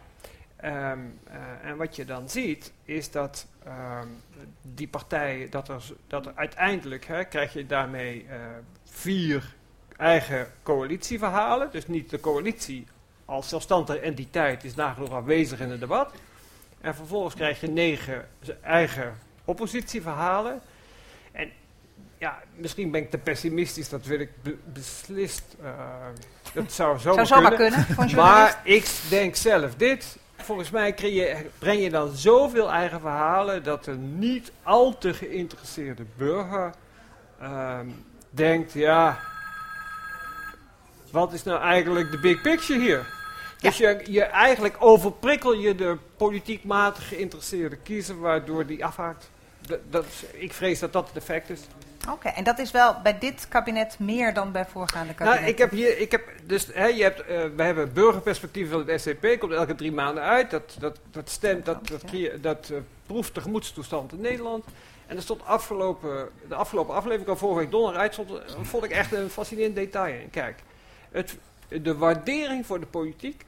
En wat je dan ziet, is dat die partijen, dat er uiteindelijk krijg je daarmee 4 eigen coalitieverhalen. Dus niet de coalitie als zelfstandige entiteit is nagenoeg afwezig in het debat. En vervolgens krijg je 9 eigen oppositieverhalen. En ja, misschien ben ik te pessimistisch, dat wil ik beslist. Dat zou zomaar kunnen. Maar ik denk zelf dit. Volgens mij breng je dan zoveel eigen verhalen dat een niet al te geïnteresseerde burger denkt, ja, wat is nou eigenlijk de big picture hier? Ja. Dus je eigenlijk overprikkel je de politiekmatig geïnteresseerde kiezer, waardoor die afhaakt. Ik vrees dat dat het effect is. Oké, en dat is wel bij dit kabinet meer dan bij voorgaande kabinetten? Nou, we hebben burgerperspectief van het SCP, komt elke 3 maanden uit. Dat proeft de gemoedstoestand in Nederland. En er stond de afgelopen aflevering, al vorige week donderdag uitstond, vond ik echt een fascinerend detail in. Kijk, de waardering voor de politiek.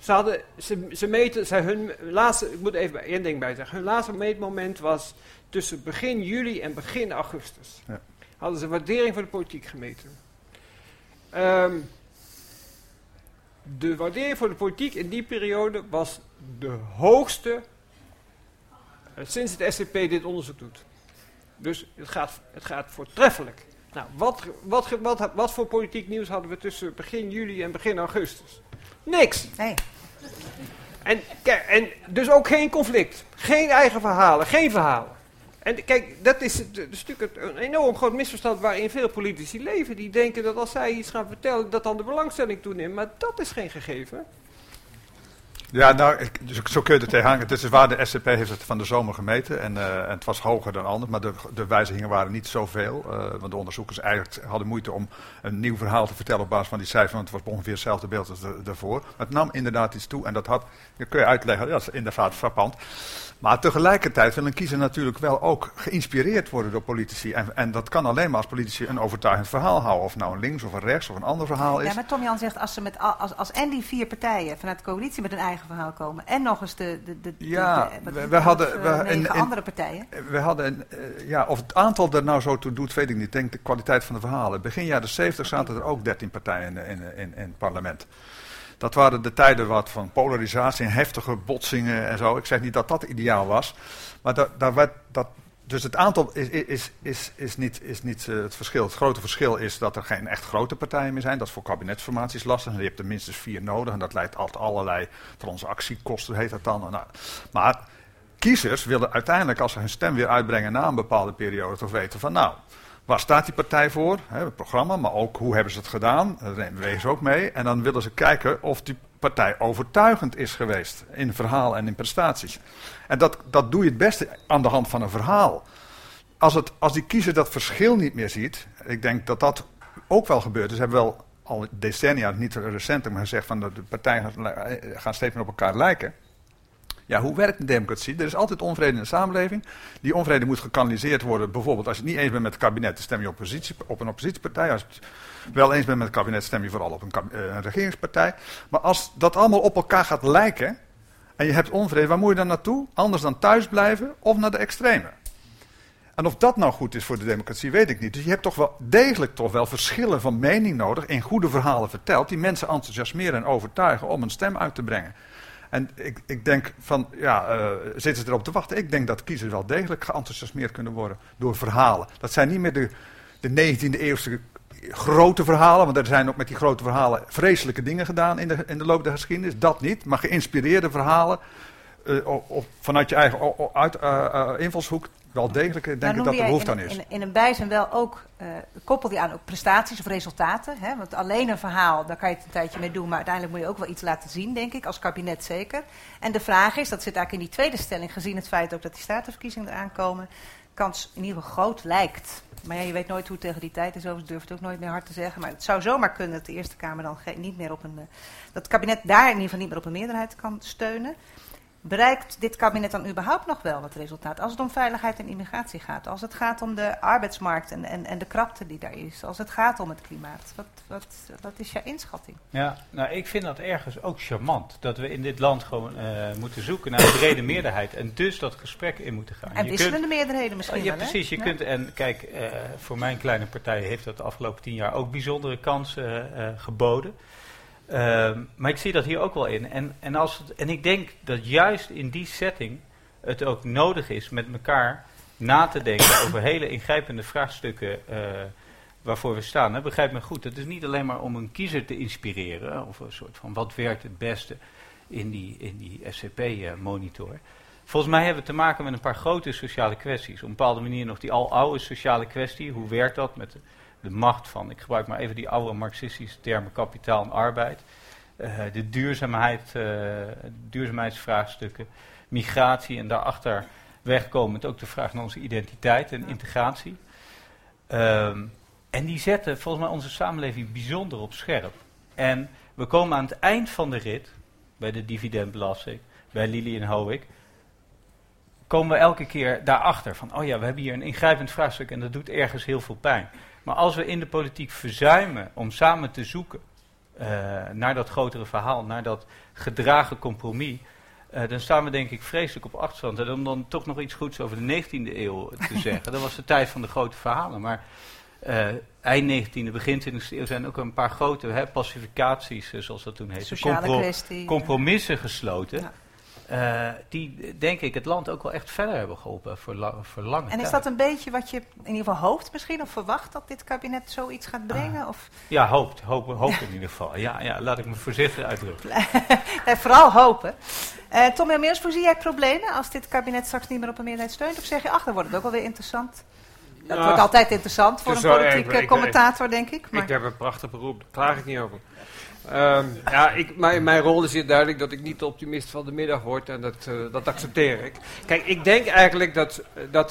Ik moet even één ding bij zeggen. Hun laatste meetmoment was tussen begin juli en begin augustus. Ja. Hadden ze waardering voor de politiek gemeten. De waardering voor de politiek in die periode was de hoogste sinds het SCP dit onderzoek doet. Dus het gaat voortreffelijk. Nou, wat voor politiek nieuws hadden we tussen begin juli en begin augustus? Niks. Nee. En dus ook geen conflict. Geen eigen verhalen. Geen verhalen. En kijk, dat is natuurlijk een enorm groot misverstand waarin veel politici leven. Die denken dat als zij iets gaan vertellen, dat dan de belangstelling toeneemt. Maar dat is geen gegeven. Ja, nou, zo kun je er tegen hangen. Het is waar, de SCP heeft het van de zomer gemeten en het was hoger dan anders, maar de wijzigingen waren niet zoveel. Want de onderzoekers eigenlijk hadden moeite om een nieuw verhaal te vertellen op basis van die cijfers, want het was ongeveer hetzelfde beeld als daarvoor. Maar het nam inderdaad iets toe en dat kun je uitleggen, dat is inderdaad frappant. Maar tegelijkertijd wil een kiezer natuurlijk wel ook geïnspireerd worden door politici. En dat kan alleen maar als politici een overtuigend verhaal houden. Of nou een links of een rechts of een ander verhaal is. Ja, maar Tom Jan zegt, als en die 4 partijen vanuit de coalitie met een eigen eigen verhaal komen. En nog eens de andere partijen. We hadden, of het aantal er nou zo toe doet, weet ik niet. Ik denk de kwaliteit van de verhalen. Begin jaren 70 zaten er ook 13 partijen in het parlement. Dat waren de tijden van polarisatie en heftige botsingen en zo. Ik zeg niet dat dat ideaal was. Maar dus het aantal is niet het verschil. Het grote verschil is dat er geen echt grote partijen meer zijn. Dat is voor kabinetsformaties lastig. Je hebt er minstens 4 nodig. En dat leidt tot allerlei transactiekosten, heet dat dan. Nou, maar kiezers willen uiteindelijk, als ze hun stem weer uitbrengen na een bepaalde periode, toch weten van waar staat die partij voor? Het programma, maar ook hoe hebben ze het gedaan? Daar wegen ze ook mee. En dan willen ze kijken of die partij overtuigend is geweest in verhaal en in prestaties. En dat doe je het beste aan de hand van een verhaal. Als die kiezer dat verschil niet meer ziet, ik denk dat dat ook wel gebeurt. Dus hebben wel al decennia, niet recenter, maar gezegd van de partijen gaan steeds meer op elkaar lijken. Ja, hoe werkt de democratie? Er is altijd onvrede in de samenleving. Die onvrede moet gekanaliseerd worden. Bijvoorbeeld, als je het niet eens bent met het kabinet, dan stem je op een oppositiepartij. Als je het wel eens bent met het kabinet, stem je vooral op een regeringspartij. Maar als dat allemaal op elkaar gaat lijken, en je hebt onvrede, waar moet je dan naartoe? Anders dan thuis blijven of naar de extreme. En of dat nou goed is voor de democratie, weet ik niet. Dus je hebt toch wel degelijk verschillen van mening nodig, in goede verhalen verteld, die mensen enthousiasmeren en overtuigen om een stem uit te brengen. En ik denk van, zitten ze erop te wachten? Ik denk dat kiezers wel degelijk geenthousiasmeerd kunnen worden door verhalen. Dat zijn niet meer de 19e eeuwse grote verhalen, want er zijn ook met die grote verhalen vreselijke dingen gedaan in de loop der geschiedenis. Dat niet, maar geïnspireerde verhalen vanuit je eigen invalshoek. Wel degelijk, denk ik dat er behoefte aan is. In een bijzin wel ook, koppel die aan ook prestaties of resultaten. Hè? Want alleen een verhaal, daar kan je het een tijdje mee doen, maar uiteindelijk moet je ook wel iets laten zien, denk ik, als kabinet zeker. En de vraag is, dat zit eigenlijk in die tweede stelling, gezien het feit ook dat die statenverkiezingen eraan komen, kans in ieder geval groot lijkt. Maar ja, je weet nooit hoe het tegen die tijd is, overigens durf het ook nooit meer hard te zeggen. Maar het zou zomaar kunnen dat de Eerste Kamer dan niet meer dat het kabinet daar in ieder geval niet meer op een meerderheid kan steunen. Bereikt dit kabinet dan überhaupt nog wel wat resultaat? Als het om veiligheid en immigratie gaat, als het gaat om de arbeidsmarkt en de krapte die daar is, als het gaat om het klimaat. Wat is jouw inschatting? Ja, nou ik vind dat ergens ook charmant. Dat we in dit land gewoon moeten zoeken naar een brede meerderheid en dus dat gesprek in moeten gaan. En wisselende meerderheden misschien wel, hè? Precies. Je kunt, en kijk, voor mijn kleine partij heeft dat de afgelopen 10 jaar ook bijzondere kansen geboden. Maar ik zie dat hier ook wel in. En ik denk dat juist in die setting het ook nodig is met elkaar na te denken over hele ingrijpende vraagstukken waarvoor we staan. Hè. Begrijp me goed, het is niet alleen maar om een kiezer te inspireren of een soort van wat werkt het beste in die SCP-monitor. Volgens mij hebben we te maken met een paar grote sociale kwesties. Op een bepaalde manier nog die aloude sociale kwestie. Hoe werkt dat met de macht van, ik gebruik maar even die oude marxistische termen, kapitaal en arbeid. De duurzaamheidsvraagstukken, migratie en daarachter wegkomend ook de vraag naar onze identiteit en integratie. En die zetten volgens mij onze samenleving bijzonder op scherp. En we komen aan het eind van de rit, bij de dividendbelasting, bij Lilian Howick, komen we elke keer daarachter van, we hebben hier een ingrijpend vraagstuk en dat doet ergens heel veel pijn. Maar als we in de politiek verzuimen om samen te zoeken naar dat grotere verhaal, naar dat gedragen compromis, dan staan we denk ik vreselijk op achterstand. En om dan toch nog iets goeds over de 19e eeuw te zeggen. Dat was de tijd van de grote verhalen. Maar eind 19e, begin 20e eeuw zijn ook een paar grote pacificaties, zoals dat toen heette. Sociale kwestie. Compromissen gesloten. Ja. Die, denk ik, het land ook wel echt verder hebben geholpen voor lange tijd. En is dat een beetje wat je in ieder geval hoopt misschien, of verwacht dat dit kabinet zoiets gaat brengen? Of? Ja, hoop in ieder geval. Ja, laat ik me voorzichtig uitdrukken. Nee, vooral hopen. Tom Helmeers, voorzie jij problemen als dit kabinet straks niet meer op een meerderheid steunt? Of zeg je, dan wordt het ook wel weer interessant? Dat wordt altijd interessant voor een politieke commentator, denk ik. Maar. Ik heb een prachtig beroep, daar klaag ik niet over. Mijn rol is hier duidelijk dat ik niet de optimist van de middag word en dat accepteer ik. Kijk, ik denk eigenlijk dat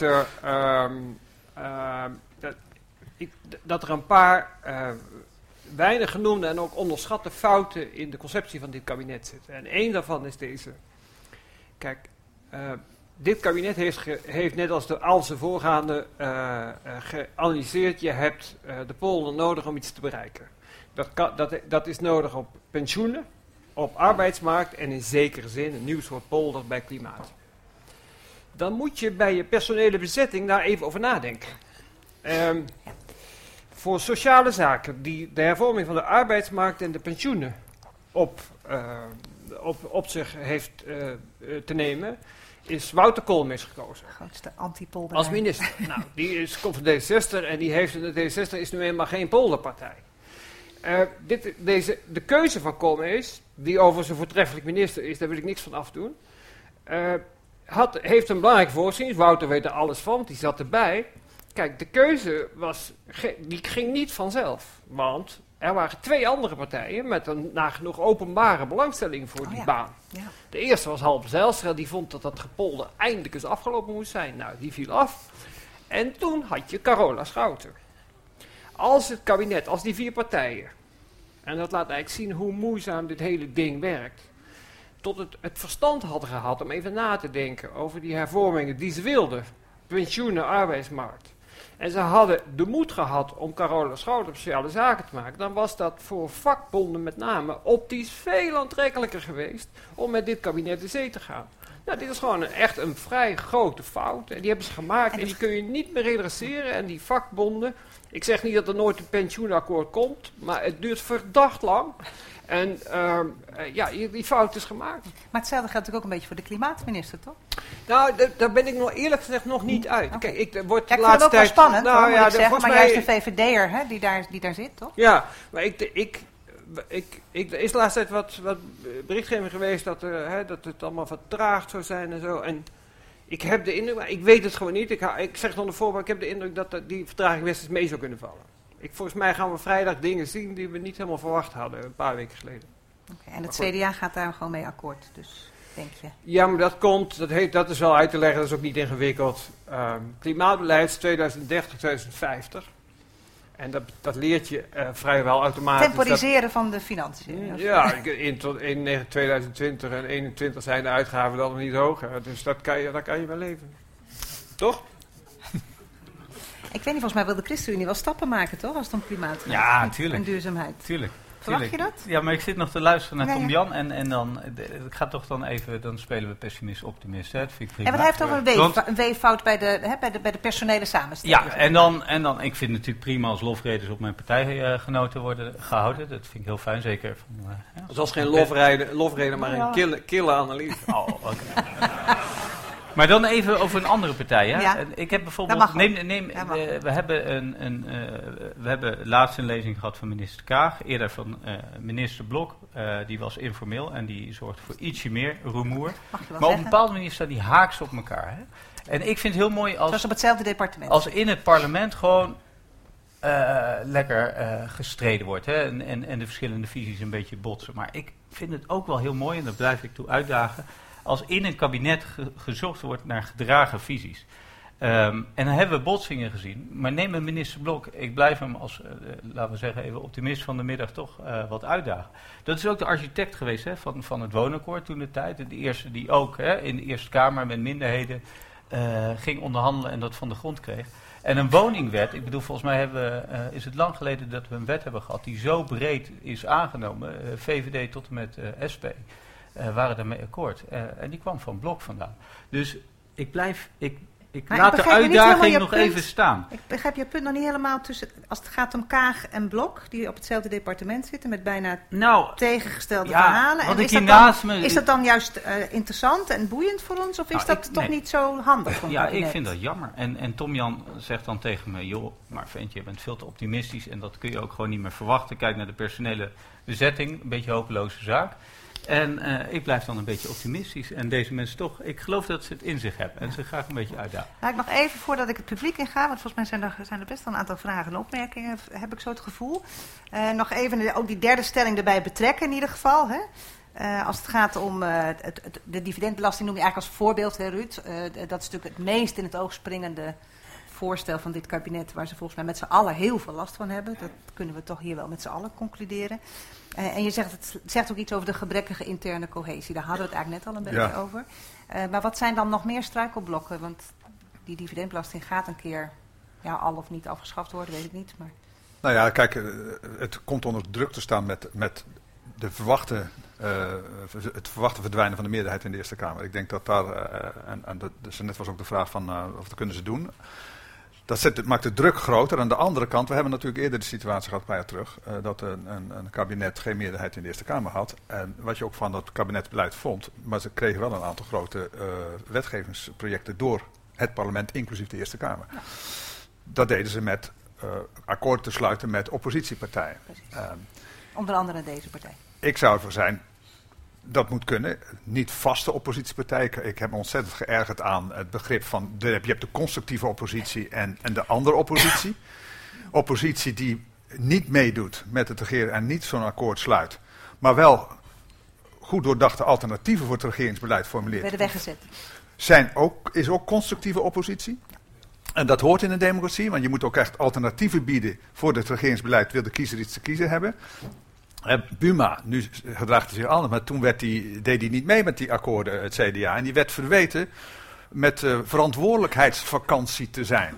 er een paar weinig genoemde en ook onderschatte fouten in de conceptie van dit kabinet zitten. En één daarvan is deze. Kijk, dit kabinet heeft net als al zijn voorgaande geanalyseerd, je hebt de polder nodig om iets te bereiken. Dat is nodig op pensioenen, op arbeidsmarkt en in zekere zin een nieuw soort polder bij klimaat. Dan moet je bij je personele bezetting daar even over nadenken. Voor sociale zaken die de hervorming van de arbeidsmarkt en de pensioenen op zich heeft te nemen, is Wouter Koolmees gekozen. Grootste anti-polder. Als minister. Nou, die komt van D66 en die heeft de D66 is nu helemaal geen polderpartij. De keuze van Koolmees, die overigens een voortreffelijk minister is, daar wil ik niks van afdoen, heeft een belangrijk voorzien. Wouter weet er alles van, die zat erbij. Kijk, de keuze die ging niet vanzelf, want er waren 2 andere partijen met een nagenoeg openbare belangstelling voor die baan. Ja. De eerste was Halbe Zijlstra, die vond dat dat gepolder eindelijk eens afgelopen moest zijn. Nou, die viel af. En toen had je Carola Schouten. Als het kabinet, als die 4 partijen, en dat laat eigenlijk zien hoe moeizaam dit hele ding werkt, tot het verstand hadden gehad om even na te denken over die hervormingen die ze wilden. Pensioenen, arbeidsmarkt. En ze hadden de moed gehad om Carola Schouten op sociale zaken te maken, dan was dat voor vakbonden met name optisch veel aantrekkelijker geweest om met dit kabinet in zee te gaan. Nou, dit is gewoon echt een vrij grote fout. En die hebben ze gemaakt en die kun je niet meer redresseren. En die vakbonden, ik zeg niet dat er nooit een pensioenakkoord komt, maar het duurt verdacht lang. En die fout is gemaakt. Maar hetzelfde geldt natuurlijk ook een beetje voor de klimaatminister, toch? Nou, daar ben ik nog eerlijk gezegd nog niet uit. Okay. Kijk, ik word de laatste tijd... Ik vind het ook wel spannend, moet ik zeggen, maar juist de VVD'er die daar zit, toch? Ja, maar er is de laatste tijd wat berichtgeving geweest dat het allemaal vertraagd zou zijn en zo. En ik heb de indruk, maar ik weet het gewoon niet. Ik zeg het onder voorbeeld, ik heb de indruk dat die vertraging best eens mee zou kunnen vallen. Volgens mij gaan we vrijdag dingen zien die we niet helemaal verwacht hadden, een paar weken geleden. Okay, en het CDA gaat daar gewoon mee akkoord, dus denk je? Ja, maar dat is wel uit te leggen, dat is ook niet ingewikkeld. Klimaatbeleid 2030-2050. En dat leert je vrijwel automatisch. Temporiseren van de financiën. Ja, in 2020 en 2021 zijn de uitgaven dan nog niet hoger. Dus daar kan je wel leven. Toch? Ik weet niet, volgens mij wil de ChristenUnie wel stappen maken, toch? Als het om klimaat gaat. Ja, natuurlijk. En duurzaamheid. Tuurlijk. Verwacht je dat? Ja, maar ik zit nog te luisteren naar Tom Jan en dan ik ga toch dan even, dan spelen we pessimist, optimist. Hè? Dat vind ik prima. En wat hij heeft over een weeffout bij de personele samenstelling. Ja, en dan, ik vind het natuurlijk prima als lofredens op mijn partijgenoten worden gehouden. Dat vind ik heel fijn, zeker. Dat was geen lofreden, maar een kille analyse. Oh, oké. Maar dan even over een andere partij. Hè? Ja. Ik heb bijvoorbeeld. We hebben laatst een lezing gehad van minister Kaag, eerder van minister Blok. Die was informeel en die zorgt voor ietsje meer rumoer. Maar op een bepaalde manier staan die haaks op elkaar. Hè? En ik vind het heel mooi als. Zoals op hetzelfde departement. Als in het parlement gewoon lekker gestreden wordt. Hè? En de verschillende visies een beetje botsen. Maar ik vind het ook wel heel mooi, en daar blijf ik toe uitdagen, als in een kabinet gezocht wordt naar gedragen visies. En dan hebben we botsingen gezien. Maar neem een minister Blok. Ik blijf hem als, laten we zeggen, even optimist van de middag toch wat uitdagen. Dat is ook de architect geweest van het woonakkoord toen de tijd. De eerste die ook in de Eerste Kamer met minderheden ging onderhandelen en dat van de grond kreeg. En een woningwet, ik bedoel, volgens mij is het lang geleden dat we een wet hebben gehad die zo breed is aangenomen. VVD tot en met SP. Waren daarmee akkoord. En die kwam van Blok vandaan. Dus ik laat de uitdaging nog even staan. Ik begrijp je punt nog niet helemaal tussen. Als het gaat om Kaag en Blok, die op hetzelfde departement zitten met bijna tegengestelde verhalen. En is dat dan juist interessant en boeiend voor ons? Of is dat toch niet zo handig voor Ja, ik vind dat jammer. En Tom Jan zegt dan tegen me, joh, maar ventje, je bent veel te optimistisch en dat kun je ook gewoon niet meer verwachten. Kijk naar de personele bezetting, een beetje een hopeloze zaak. En ik blijf dan een beetje optimistisch. En deze mensen toch, ik geloof dat ze het in zich hebben. En ze graag een beetje uitdagen. Nou, ik nog even, voordat ik het publiek inga, want volgens mij zijn er best wel een aantal vragen en opmerkingen, heb ik zo het gevoel. Nog even ook die derde stelling erbij betrekken in ieder geval. Hè. Als het gaat om de dividendbelasting, noem je eigenlijk als voorbeeld, hè, Ruud. Dat is natuurlijk het meest in het oog springende voorstel van dit kabinet, waar ze volgens mij met z'n allen heel veel last van hebben. Dat kunnen we toch hier wel met z'n allen concluderen. En je zegt, het zegt ook iets over de gebrekkige interne cohesie. Daar hadden we het eigenlijk net al een beetje over. Maar wat zijn dan nog meer struikelblokken? Want die dividendbelasting gaat een keer al of niet afgeschaft worden, weet ik niet. Maar... Nou ja, kijk, het komt onder druk te staan met de verwachte het verwachte verdwijnen van de meerderheid in de Eerste Kamer. Ik denk dat daar, dus net was ook de vraag van of dat kunnen ze doen. Dat maakt de druk groter. Aan de andere kant, we hebben natuurlijk eerder de situatie gehad, een paar jaar terug, dat een kabinet geen meerderheid in de Eerste Kamer had. En wat je ook van dat kabinetsbeleid vond, maar ze kregen wel een aantal grote wetgevingsprojecten door het parlement, inclusief de Eerste Kamer. Ja. Dat deden ze met akkoord te sluiten met oppositiepartijen. Onder andere deze partij. Ik zou ervoor zijn, dat moet kunnen. Niet vaste oppositiepartijen. Ik heb me ontzettend geërgerd aan het begrip van, je hebt de constructieve oppositie en de andere oppositie. Oppositie die niet meedoet met het regeren en niet zo'n akkoord sluit, maar wel goed doordachte alternatieven voor het regeringsbeleid formuleert. Werden weggezet. Is ook constructieve oppositie. En dat hoort in een democratie, want je moet ook echt alternatieven bieden voor het regeringsbeleid, wil de kiezer iets te kiezen hebben. Buma, nu gedraagt hij zich anders, maar toen deed hij niet mee met die akkoorden, het CDA. En die werd verweten met verantwoordelijkheidsvakantie te zijn.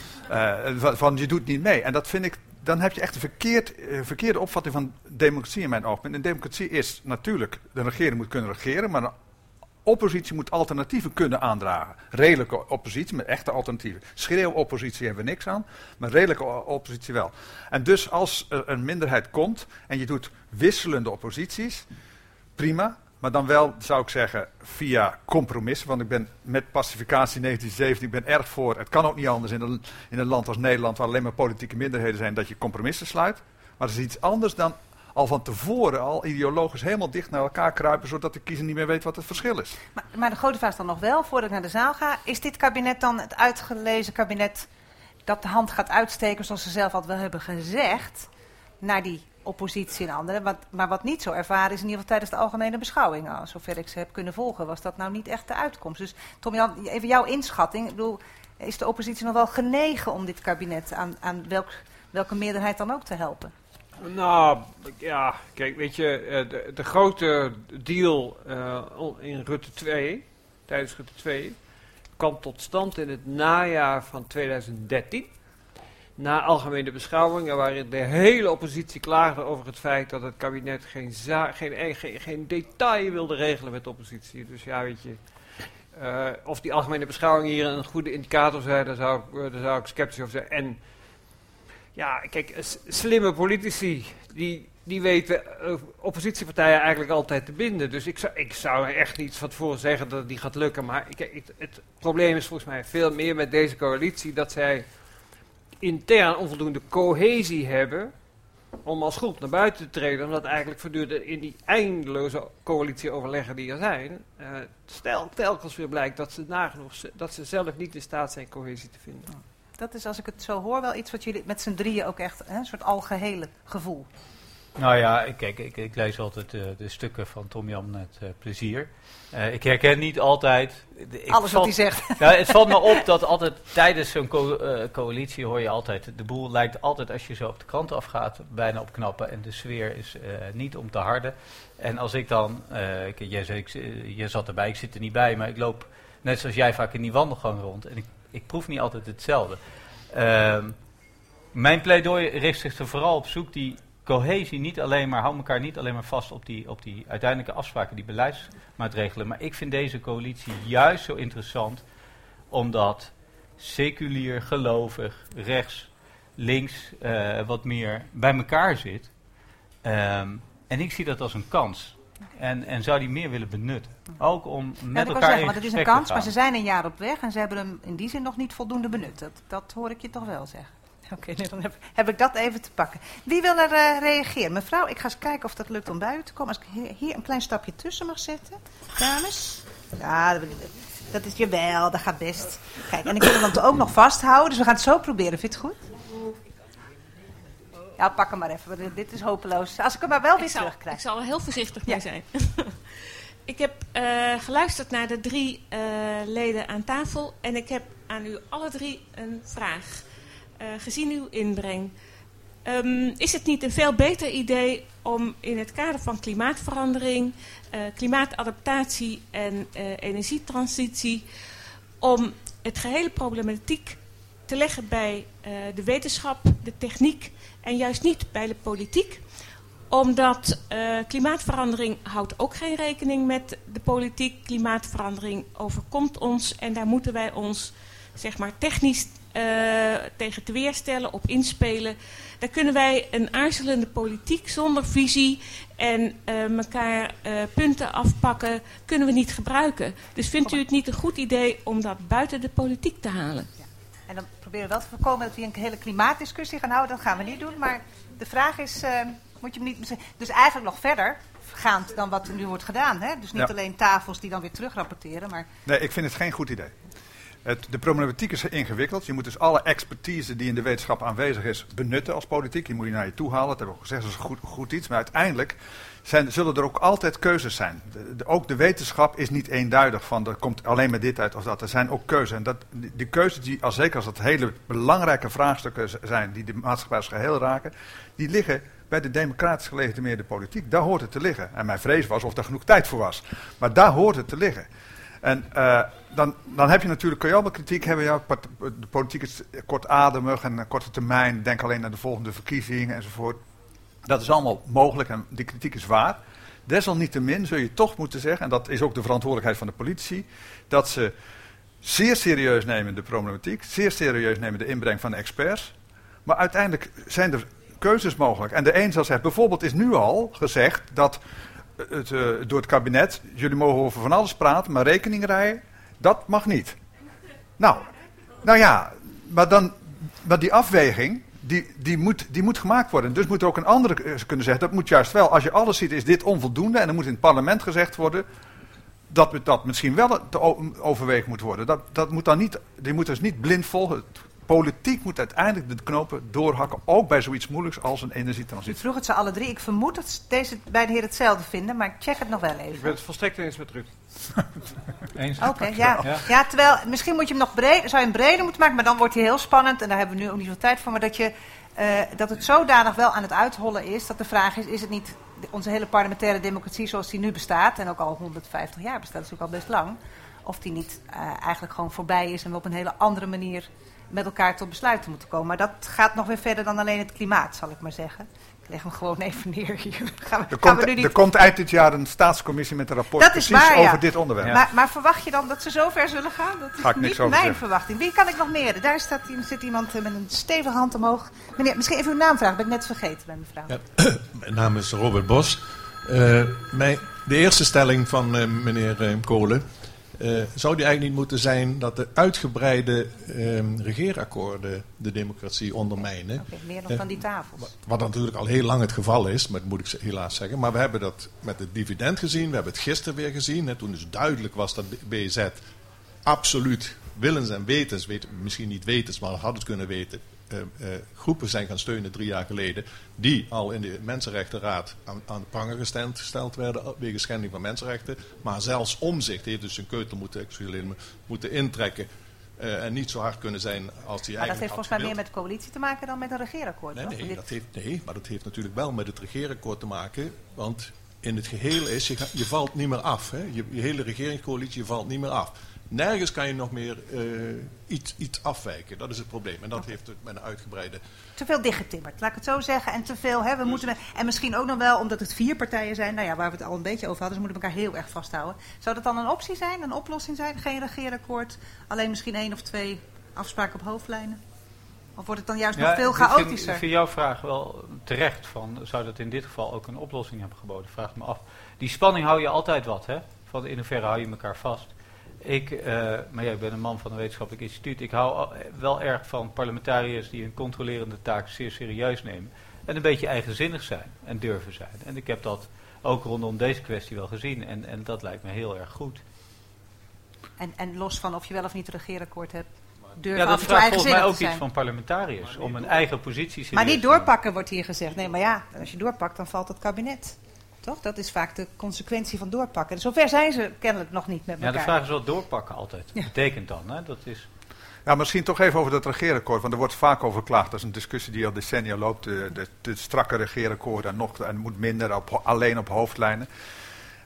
Van je doet niet mee. En dat vind ik, dan heb je echt een verkeerde opvatting van democratie in mijn oogpunt. Een democratie is natuurlijk, de regering moet kunnen regeren, maar een oppositie moet alternatieven kunnen aandragen. Redelijke oppositie met echte alternatieven. Schreeuwoppositie hebben we niks aan, maar redelijke oppositie wel. En dus als er een minderheid komt en je doet wisselende opposities, prima. Maar dan wel, zou ik zeggen, via compromissen. Want ik ben met pacificatie 1917, ik ben erg voor. Het kan ook niet anders in een land als Nederland, waar alleen maar politieke minderheden zijn, dat je compromissen sluit. Maar dat is iets anders dan al van tevoren al ideologisch helemaal dicht naar elkaar kruipen, zodat de kiezer niet meer weet wat het verschil is. Maar de grote vraag is dan nog wel, voordat ik naar de zaal ga, is dit kabinet dan het uitgelezen kabinet dat de hand gaat uitsteken, zoals ze zelf al wel hebben gezegd, naar die oppositie en anderen, maar wat niet zo ervaren is in ieder geval tijdens de algemene beschouwingen, zover ik ze heb kunnen volgen, was dat nou niet echt de uitkomst. Dus Tom-Jan, even jouw inschatting. Ik bedoel, is de oppositie nog wel genegen om dit kabinet aan welke meerderheid dan ook te helpen? Nou, ja, kijk, weet je, de grote deal in Rutte 2, tijdens Rutte 2, kwam tot stand in het najaar van 2013. Na algemene beschouwingen, waarin de hele oppositie klaagde over het feit dat het kabinet geen detail wilde regelen met de oppositie. Dus ja, weet je, of die algemene beschouwingen hier een goede indicator zijn, daar zou ik sceptisch over zijn. En ja, kijk, slimme politici, die weten oppositiepartijen eigenlijk altijd te binden. Dus ik zou er echt niet van tevoren zeggen dat het niet gaat lukken. Maar het probleem is volgens mij veel meer met deze coalitie dat zij intern onvoldoende cohesie hebben om als groep naar buiten te treden. Omdat eigenlijk voortdurend in die eindeloze coalitieoverleggen die er zijn, telkens weer blijkt dat ze zelf niet in staat zijn cohesie te vinden. Dat is, als ik het zo hoor, wel iets wat jullie met z'n drieën ook echt, een soort algehele gevoel. Nou ja, kijk, ik lees altijd de stukken van Tom-Jan met plezier. Ik herken niet altijd alles wat hij zegt. Nou, het valt me op dat altijd tijdens zo'n coalitie hoor je altijd, de boel lijkt altijd als je zo op de krant afgaat bijna op knappen en de sfeer is niet om te harden. En als ik dan, jij zat erbij, ik zit er niet bij, maar ik loop net zoals jij vaak in die wandelgang rond en ik proef niet altijd hetzelfde. Mijn pleidooi richt zich er vooral op zoek die cohesie niet alleen maar, hou elkaar niet alleen maar vast op die uiteindelijke afspraken, die beleidsmaatregelen. Maar ik vind deze coalitie juist zo interessant, omdat seculier, gelovig, rechts, links wat meer bij elkaar zit. En ik zie dat als een kans. En zou die meer willen benutten. Ook om met elkaar in gesprek te gaan. Want het is een kans, maar ze zijn een jaar op weg en ze hebben hem in die zin nog niet voldoende benut. Dat hoor ik je toch wel zeggen. Oké, dan heb ik dat even te pakken. Wie wil er reageren? Mevrouw, ik ga eens kijken of dat lukt om bij u te komen. Als ik hier een klein stapje tussen mag zetten. Dames? Ja, dat is jawel, dat gaat best. Kijk, en ik wil hem dan ook nog vasthouden, dus we gaan het zo proberen. Vind je het goed? Ja, pak hem maar even. Dit is hopeloos. Als ik hem maar wel weer terugkrijg. Ik zal er heel voorzichtig mee zijn. Ik heb geluisterd naar de 3 leden aan tafel. En ik heb aan u alle 3 een vraag. Gezien uw inbreng. Is het niet een veel beter idee om in het kader van klimaatverandering, klimaatadaptatie en energietransitie, om het gehele problematiek te leggen bij de wetenschap, de techniek en juist niet bij de politiek, Omdat klimaatverandering houdt ook geen rekening met de politiek. Klimaatverandering overkomt ons en daar moeten wij ons zeg maar technisch tegen te weerstellen, op inspelen. Daar kunnen wij een aarzelende politiek zonder visie en elkaar punten afpakken, kunnen we niet gebruiken. Dus vindt u het niet een goed idee om dat buiten de politiek te halen? Ja. En dan proberen we wel te voorkomen dat we een hele klimaatdiscussie gaan houden. Dat gaan we niet doen, maar de vraag is, moet je hem niet... Dus eigenlijk nog verder gaand dan wat nu wordt gedaan. Hè? Dus niet alleen tafels die dan weer terugrapporteren, maar... Nee, ik vind het geen goed idee. De problematiek is ingewikkeld. Je moet dus alle expertise die in de wetenschap aanwezig is benutten als politiek. Die moet je naar je toe halen. Dat hebben we gezegd, dat is goed iets. Maar uiteindelijk zullen er ook altijd keuzes zijn. Ook de wetenschap is niet eenduidig van er komt alleen maar dit uit of dat. Er zijn ook keuzes. En die keuzes, zeker als dat hele belangrijke vraagstukken zijn die de maatschappij als geheel raken, die liggen bij de democratisch gelegitimeerde politiek. Daar hoort het te liggen. En mijn vrees was of er genoeg tijd voor was. Maar daar hoort het te liggen. En dan heb je natuurlijk, kun je allemaal kritiek hebben. Ja, de politiek is kortademig en korte termijn. Denk alleen aan de volgende verkiezingen enzovoort. Dat is allemaal mogelijk en die kritiek is waar. Desalniettemin zul je toch moeten zeggen, en dat is ook de verantwoordelijkheid van de politici, dat ze zeer serieus nemen de problematiek, zeer serieus nemen de inbreng van de experts. Maar uiteindelijk zijn er keuzes mogelijk. En de een zal zeggen, bijvoorbeeld is nu al gezegd dat door het kabinet, jullie mogen over van alles praten, maar rekeningrij, dat mag niet. Nou ja, maar die afweging, die moet gemaakt worden. Dus moet er ook een andere kunnen zeggen, dat moet juist wel, als je alles ziet, is dit onvoldoende, en dan moet in het parlement gezegd worden, dat misschien wel te overwegen moet worden. Dat moet dan niet, die moet dus niet blind volgen. Politiek moet uiteindelijk de knopen doorhakken, ook bij zoiets moeilijks als een energietransitie. U vroeg het ze alle drie. Ik vermoed dat deze beide heren hetzelfde vinden, maar ik check het nog wel even. Ik ben het volstrekt eens met Ruud. Eens? Oké, ja, terwijl misschien moet je hem nog zou je hem breder moeten maken, maar dan wordt hij heel spannend en daar hebben we nu ook niet veel tijd voor. Maar dat het zodanig wel aan het uithollen is, dat de vraag is het niet onze hele parlementaire democratie zoals die nu bestaat, en ook al 150 jaar bestaat, dat is ook al best lang, of die niet eigenlijk gewoon voorbij is en we op een hele andere manier met elkaar tot besluiten moeten komen. Maar dat gaat nog weer verder dan alleen het klimaat, zal ik maar zeggen. Ik leg hem gewoon even neer hier. Er komt eind dit jaar een staatscommissie met een rapport over dit onderwerp. Ja. Maar verwacht je dan dat ze zo ver zullen gaan? Dat is niet mijn verwachting. Wie kan ik nog meer? Daar zit iemand met een stevige hand omhoog. Meneer, misschien even uw naam vragen. Ben ik net vergeten bij mevrouw. Ja, mijn naam is Robert Bos. De eerste stelling van meneer Kolen. Zou die eigenlijk niet moeten zijn dat de uitgebreide regeerakkoorden de democratie ondermijnen? Okay, meer dan van die tafels. Wat natuurlijk al heel lang het geval is, maar dat moet ik helaas zeggen. Maar we hebben dat met het dividend gezien, we hebben het gisteren weer gezien. Hè, toen dus duidelijk was dat BZ absoluut willens en wetens, misschien niet wetens, maar had het kunnen weten, groepen zijn gaan steunen 3 jaar geleden, die al in de Mensenrechtenraad aan de pranger gesteld werden wegens schending van mensenrechten. Maar zelfs Omtzigt heeft dus een keutel moeten intrekken en niet zo hard kunnen zijn als die eigenlijk had. Maar dat heeft volgens mij meer met de coalitie te maken dan met een regeerakkoord. Maar dat heeft natuurlijk wel met het regeerakkoord te maken, want in het geheel is, je valt niet meer af. Hè? Je hele regeringscoalitie valt niet meer af. Nergens kan je nog meer iets afwijken. Dat is het probleem. En dat heeft met een uitgebreide... Te veel dichtgetimmerd, laat ik het zo zeggen. En te veel, en misschien ook nog wel, omdat het 4 partijen zijn, waar we het al een beetje over hadden, dus we moeten elkaar heel erg vasthouden. Zou dat dan een optie zijn, een oplossing zijn? Geen regeerakkoord, alleen misschien 1 of 2 afspraken op hoofdlijnen? Of wordt het dan juist nog veel chaotischer? Ik vind jouw vraag wel terecht. Zou dat in dit geval ook een oplossing hebben geboden? Vraag me af. Die spanning hou je altijd wat, hè? Van in hoeverre hou je elkaar vast? Ik ben een man van een wetenschappelijk instituut. Ik hou wel erg van parlementariërs die een controlerende taak zeer serieus nemen. En een beetje eigenzinnig zijn en durven zijn. En ik heb dat ook rondom deze kwestie wel gezien. En dat lijkt me heel erg goed. En los van of je wel of niet een regeerakkoord hebt, durven dat vraagt volgens mij ook iets van parlementariërs. Om een eigen positie Maar niet doorpakken wordt hier gezegd. Nee, maar ja, als je doorpakt dan valt het kabinet. Toch? Dat is vaak de consequentie van doorpakken. Zover zijn ze kennelijk nog niet met elkaar. Ja, de vraag is wat doorpakken altijd. Ja. Betekent dan, hè? Dat is... Ja, misschien toch even over dat regeerakkoord, want er wordt vaak over geklaagd. Dat is een discussie die al decennia loopt. De strakke regeerakkoord en moet minder alleen op hoofdlijnen.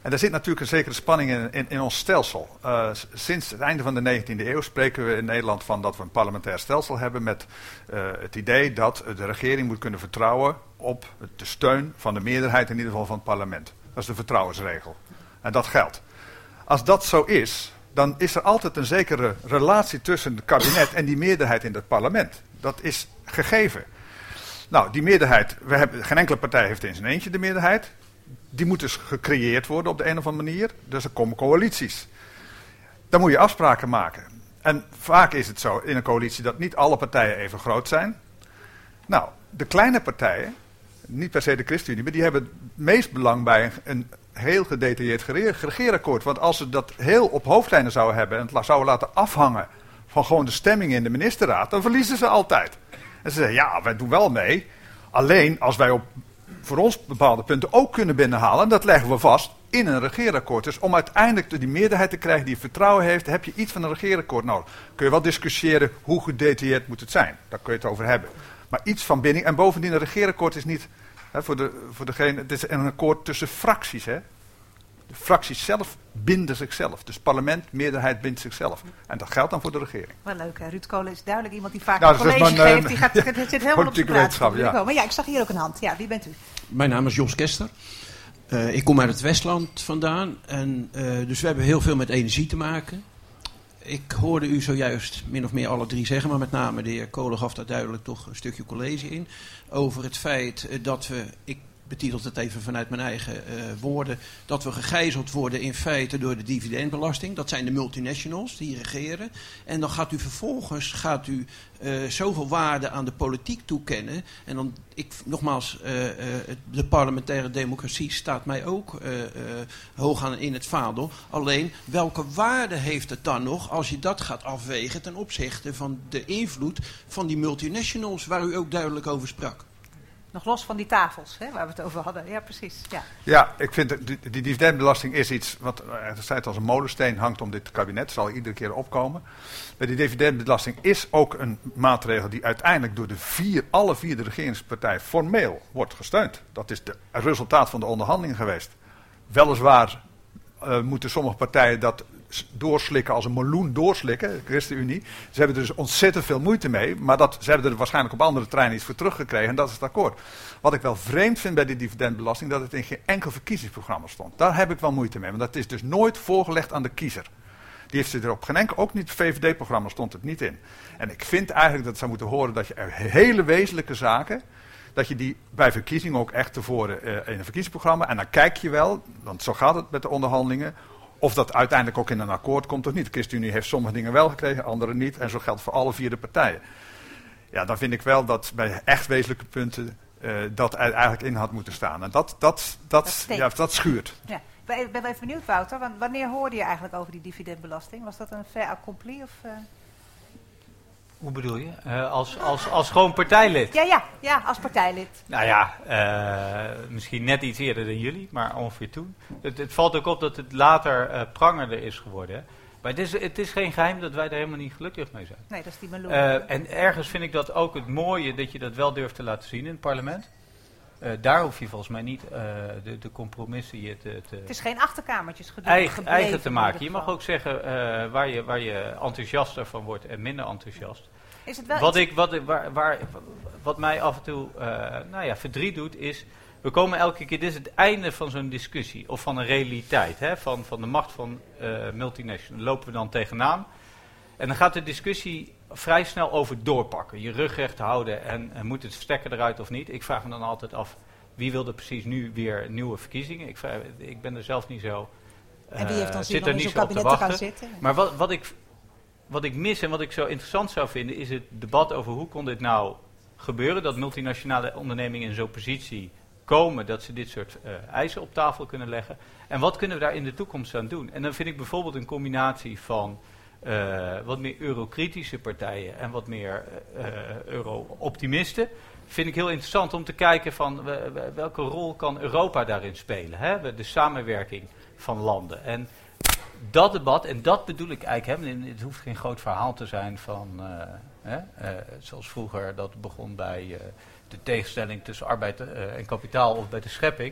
En daar zit natuurlijk een zekere spanning in ons stelsel. Sinds het einde van de 19e eeuw spreken we in Nederland van dat we een parlementair stelsel hebben met het idee dat de regering moet kunnen vertrouwen op de steun van de meerderheid, in ieder geval van het parlement. Dat is de vertrouwensregel. En dat geldt. Als dat zo is, dan is er altijd een zekere relatie tussen het kabinet en die meerderheid in het parlement. Dat is gegeven. Nou, die meerderheid, geen enkele partij heeft in zijn eentje de meerderheid. Die moet dus gecreëerd worden op de een of andere manier. Dus er komen coalities. Dan moet je afspraken maken. En vaak is het zo in een coalitie dat niet alle partijen even groot zijn. Nou, de kleine partijen, niet per se de ChristenUnie, maar die hebben het meest belang bij een heel gedetailleerd regeerakkoord. Want als ze dat heel op hoofdlijnen zouden hebben en het zouden laten afhangen van gewoon de stemming in de ministerraad, dan verliezen ze altijd. En ze zeggen, ja, wij doen wel mee. Alleen als wij voor ons bepaalde punten ook kunnen binnenhalen, en dat leggen we vast in een regeerakkoord. Dus om uiteindelijk die meerderheid te krijgen die vertrouwen heeft, heb je iets van een regeerakkoord nodig. Kun je wel discussiëren hoe gedetailleerd moet het zijn. Daar kun je het over hebben. Maar iets van binding. En bovendien, een regeerakkoord is niet, voor degene, het is een akkoord tussen fracties. Hè. De fracties zelf binden zichzelf. Dus parlement, meerderheid bindt zichzelf. En dat geldt dan voor de regering. Wel leuk, hè? Ruud Kolen is duidelijk iemand die vaak Nou, een college geeft. Die zit helemaal op de wetenschap, plaats. Ja. Maar ja, ik zag hier ook een hand. Ja, wie bent u? Mijn naam is Jos Kester. Ik kom uit het Westland vandaan. En, dus we hebben heel veel met energie te maken. Ik hoorde u zojuist min of meer alle drie zeggen, maar met name de heer Kolen gaf daar duidelijk toch een stukje college in. Over het feit dat we, ik betitel het even vanuit mijn eigen woorden, dat we gegijzeld worden in feite door de dividendbelasting. Dat zijn de multinationals die regeren. En dan gaat u vervolgens zoveel waarde aan de politiek toekennen. En dan, nogmaals, de parlementaire democratie staat mij ook hoog aan in het vaandel. Alleen, welke waarde heeft het dan nog als je dat gaat afwegen ten opzichte van de invloed van die multinationals waar u ook duidelijk over sprak? Nog los van die tafels, hè, waar we het over hadden. Ja, precies. Ja, Ja, ik vind die dividendbelasting is iets wat als een molensteen hangt om dit kabinet. Zal iedere keer opkomen. Maar die dividendbelasting is ook een maatregel die uiteindelijk door alle vier de regeringspartijen formeel wordt gesteund. Dat is het resultaat van de onderhandelingen geweest. Weliswaar moeten sommige partijen dat doorslikken als een meloen doorslikken, de ChristenUnie. Ze hebben er dus ontzettend veel moeite mee, maar ze hebben er waarschijnlijk op andere terreinen iets voor teruggekregen en dat is het akkoord. Wat ik wel vreemd vind bij die dividendbelasting, dat het in geen enkel verkiezingsprogramma stond. Daar heb ik wel moeite mee, want dat is dus nooit voorgelegd aan de kiezer. Die heeft ze er op geen enkel, ook niet het VVD-programma stond het niet in. En ik vind eigenlijk dat het zou moeten horen dat je hele wezenlijke zaken, dat je die bij verkiezingen ook echt tevoren in een verkiezingsprogramma, en dan kijk je wel, want zo gaat het met de onderhandelingen, of dat uiteindelijk ook in een akkoord komt of niet. De ChristenUnie heeft sommige dingen wel gekregen, andere niet. En zo geldt voor alle vier de partijen. Ja, dan vind ik wel dat bij echt wezenlijke punten dat er eigenlijk in had moeten staan. En dat schuurt. Ja. Ik ben even benieuwd, Wouter. Want wanneer hoorde je eigenlijk over die dividendbelasting? Was dat een fait accompli? Of, Hoe bedoel je? Als gewoon partijlid? Ja, als partijlid. Nou ja, misschien net iets eerder dan jullie, maar ongeveer toen. Het valt ook op dat het later prangerder is geworden. Hè? Maar het is geen geheim dat wij er helemaal niet gelukkig mee zijn. Nee, dat is die meloen. En ergens vind ik dat ook het mooie dat je dat wel durft te laten zien in het parlement. Daar hoef je volgens mij niet de compromissen het is geen achterkamertjes eigen te maken. Je mag ook zeggen waar je enthousiaster van wordt en minder enthousiast. Is het wel wat mij af en toe verdriet doet is, we komen elke keer, dit is het einde van zo'n discussie of van een realiteit, hè, van de macht van multinationals. Lopen we dan tegenaan en dan gaat de discussie vrij snel over doorpakken. Je rug recht houden en moet het stekker eruit of niet. Ik vraag me dan altijd af, wie wil er precies nu weer nieuwe verkiezingen? Ik ben er zelf niet zo en wie heeft dan zit er niet zo op te wachten. Maar wat ik mis en wat ik zo interessant zou vinden is het debat over hoe kon dit nou gebeuren, dat multinationale ondernemingen in zo'n positie komen dat ze dit soort eisen op tafel kunnen leggen. En wat kunnen we daar in de toekomst aan doen? En dan vind ik bijvoorbeeld een combinatie van wat meer eurokritische partijen en wat meer euro-optimisten. Vind ik heel interessant om te kijken van welke rol kan Europa daarin spelen. Hè? De samenwerking van landen. En dat debat, en dat bedoel ik eigenlijk, het hoeft geen groot verhaal te zijn van, zoals vroeger dat begon bij de tegenstelling tussen arbeid en kapitaal of bij de schepping.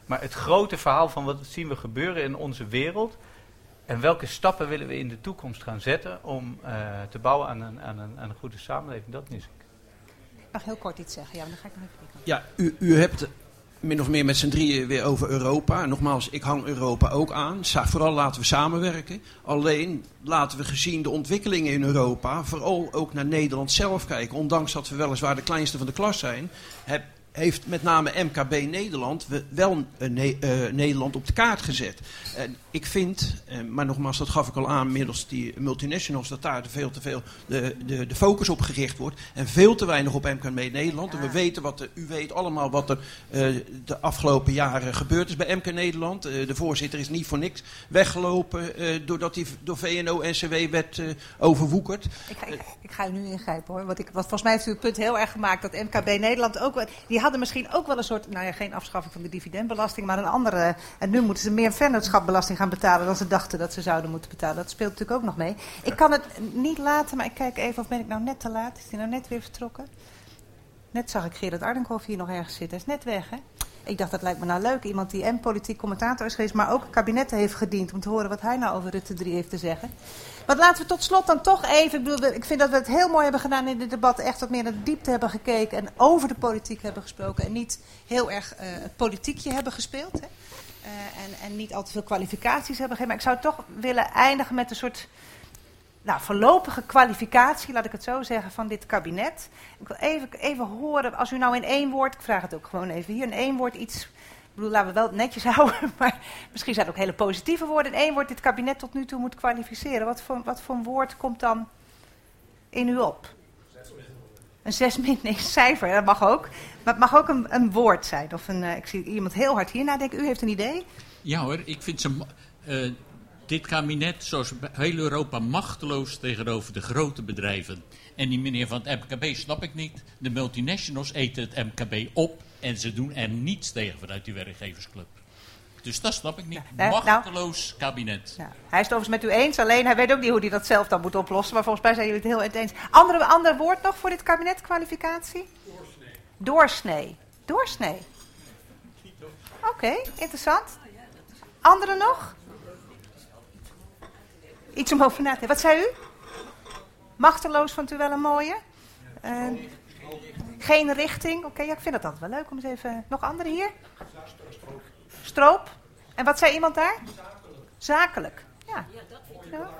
Maar het grote verhaal van wat zien we gebeuren in onze wereld en welke stappen willen we in de toekomst gaan zetten om te bouwen aan een goede samenleving, dat mis ik. Ik mag heel kort iets zeggen, ja, dan ga ik nog even... Ja, u hebt min of meer met z'n drieën weer over Europa. Nogmaals, ik hang Europa ook aan. Vooral laten we samenwerken. Alleen laten we gezien de ontwikkelingen in Europa vooral ook naar Nederland zelf kijken. Ondanks dat we weliswaar de kleinste van de klas zijn, heeft met name MKB Nederland wel Nederland op de kaart gezet. Ik vind, maar nogmaals, dat gaf ik al aan middels die multinationals, dat daar veel te veel de focus op gericht wordt. En veel te weinig op MKB Nederland. En we weten u weet allemaal wat er de afgelopen jaren gebeurd is bij MK Nederland. De voorzitter is niet voor niks weggelopen doordat hij door VNO-NCW werd overwoekerd. Ik ga u nu ingrijpen hoor. Want volgens mij heeft u het punt heel erg gemaakt dat MKB Nederland ook... Die hadden misschien ook wel een soort, geen afschaffing van de dividendbelasting, maar een andere. En nu moeten ze meer vennootschapbelasting gaan betalen dan ze dachten dat ze zouden moeten betalen. Dat speelt natuurlijk ook nog mee. Ik kan het niet laten, maar ik kijk even of ben ik nou net te laat. Is die nou net weer vertrokken? Net zag ik Gerard Ardenkhoff hier nog ergens zitten. Hij is net weg, hè? Ik dacht, dat lijkt me nou leuk. Iemand die politiek commentator is geweest, maar ook kabinetten heeft gediend. Om te horen wat hij nou over Rutte 3 heeft te zeggen. Maar laten we tot slot dan toch even... Ik vind dat we het heel mooi hebben gedaan in dit debat. Echt wat meer naar de diepte hebben gekeken. En over de politiek hebben gesproken. En niet heel erg het politiekje hebben gespeeld. Hè? En niet al te veel kwalificaties hebben gegeven. Maar ik zou toch willen eindigen met een soort... voorlopige kwalificatie, laat ik het zo zeggen, van dit kabinet. Ik wil even horen, als u nou in één woord, ik vraag het ook gewoon even hier, in één woord iets, ik bedoel, laten we wel netjes houden, maar misschien zijn het ook hele positieve woorden, in één woord dit kabinet tot nu toe moet kwalificeren. Wat voor een woord komt dan in u op? Een 6 min, nee, cijfer, dat mag ook. Maar het mag ook een woord zijn. Of ik zie iemand heel hard hier nadenken, u heeft een idee? Ja hoor, ik vind ze... dit kabinet, zoals heel Europa, machteloos tegenover de grote bedrijven. En die meneer van het MKB snap ik niet. De multinationals eten het MKB op en ze doen er niets tegen vanuit die werkgeversclub. Dus dat snap ik niet. Machteloos kabinet. Ja, hij is het overigens met u eens, alleen hij weet ook niet hoe hij dat zelf dan moet oplossen. Maar volgens mij zijn jullie het heel eens. Ander woord nog voor dit kabinet, kwalificatie? Doorsnee. Oké, interessant. Andere nog? Iets om over na te denken. Wat zei u? Machteloos vond u wel een mooie? Geen richting. Oké, ja, ik vind dat altijd wel leuk om eens even... Nog andere hier? Stroop. En wat zei iemand daar? Zakelijk. Ja. Ja.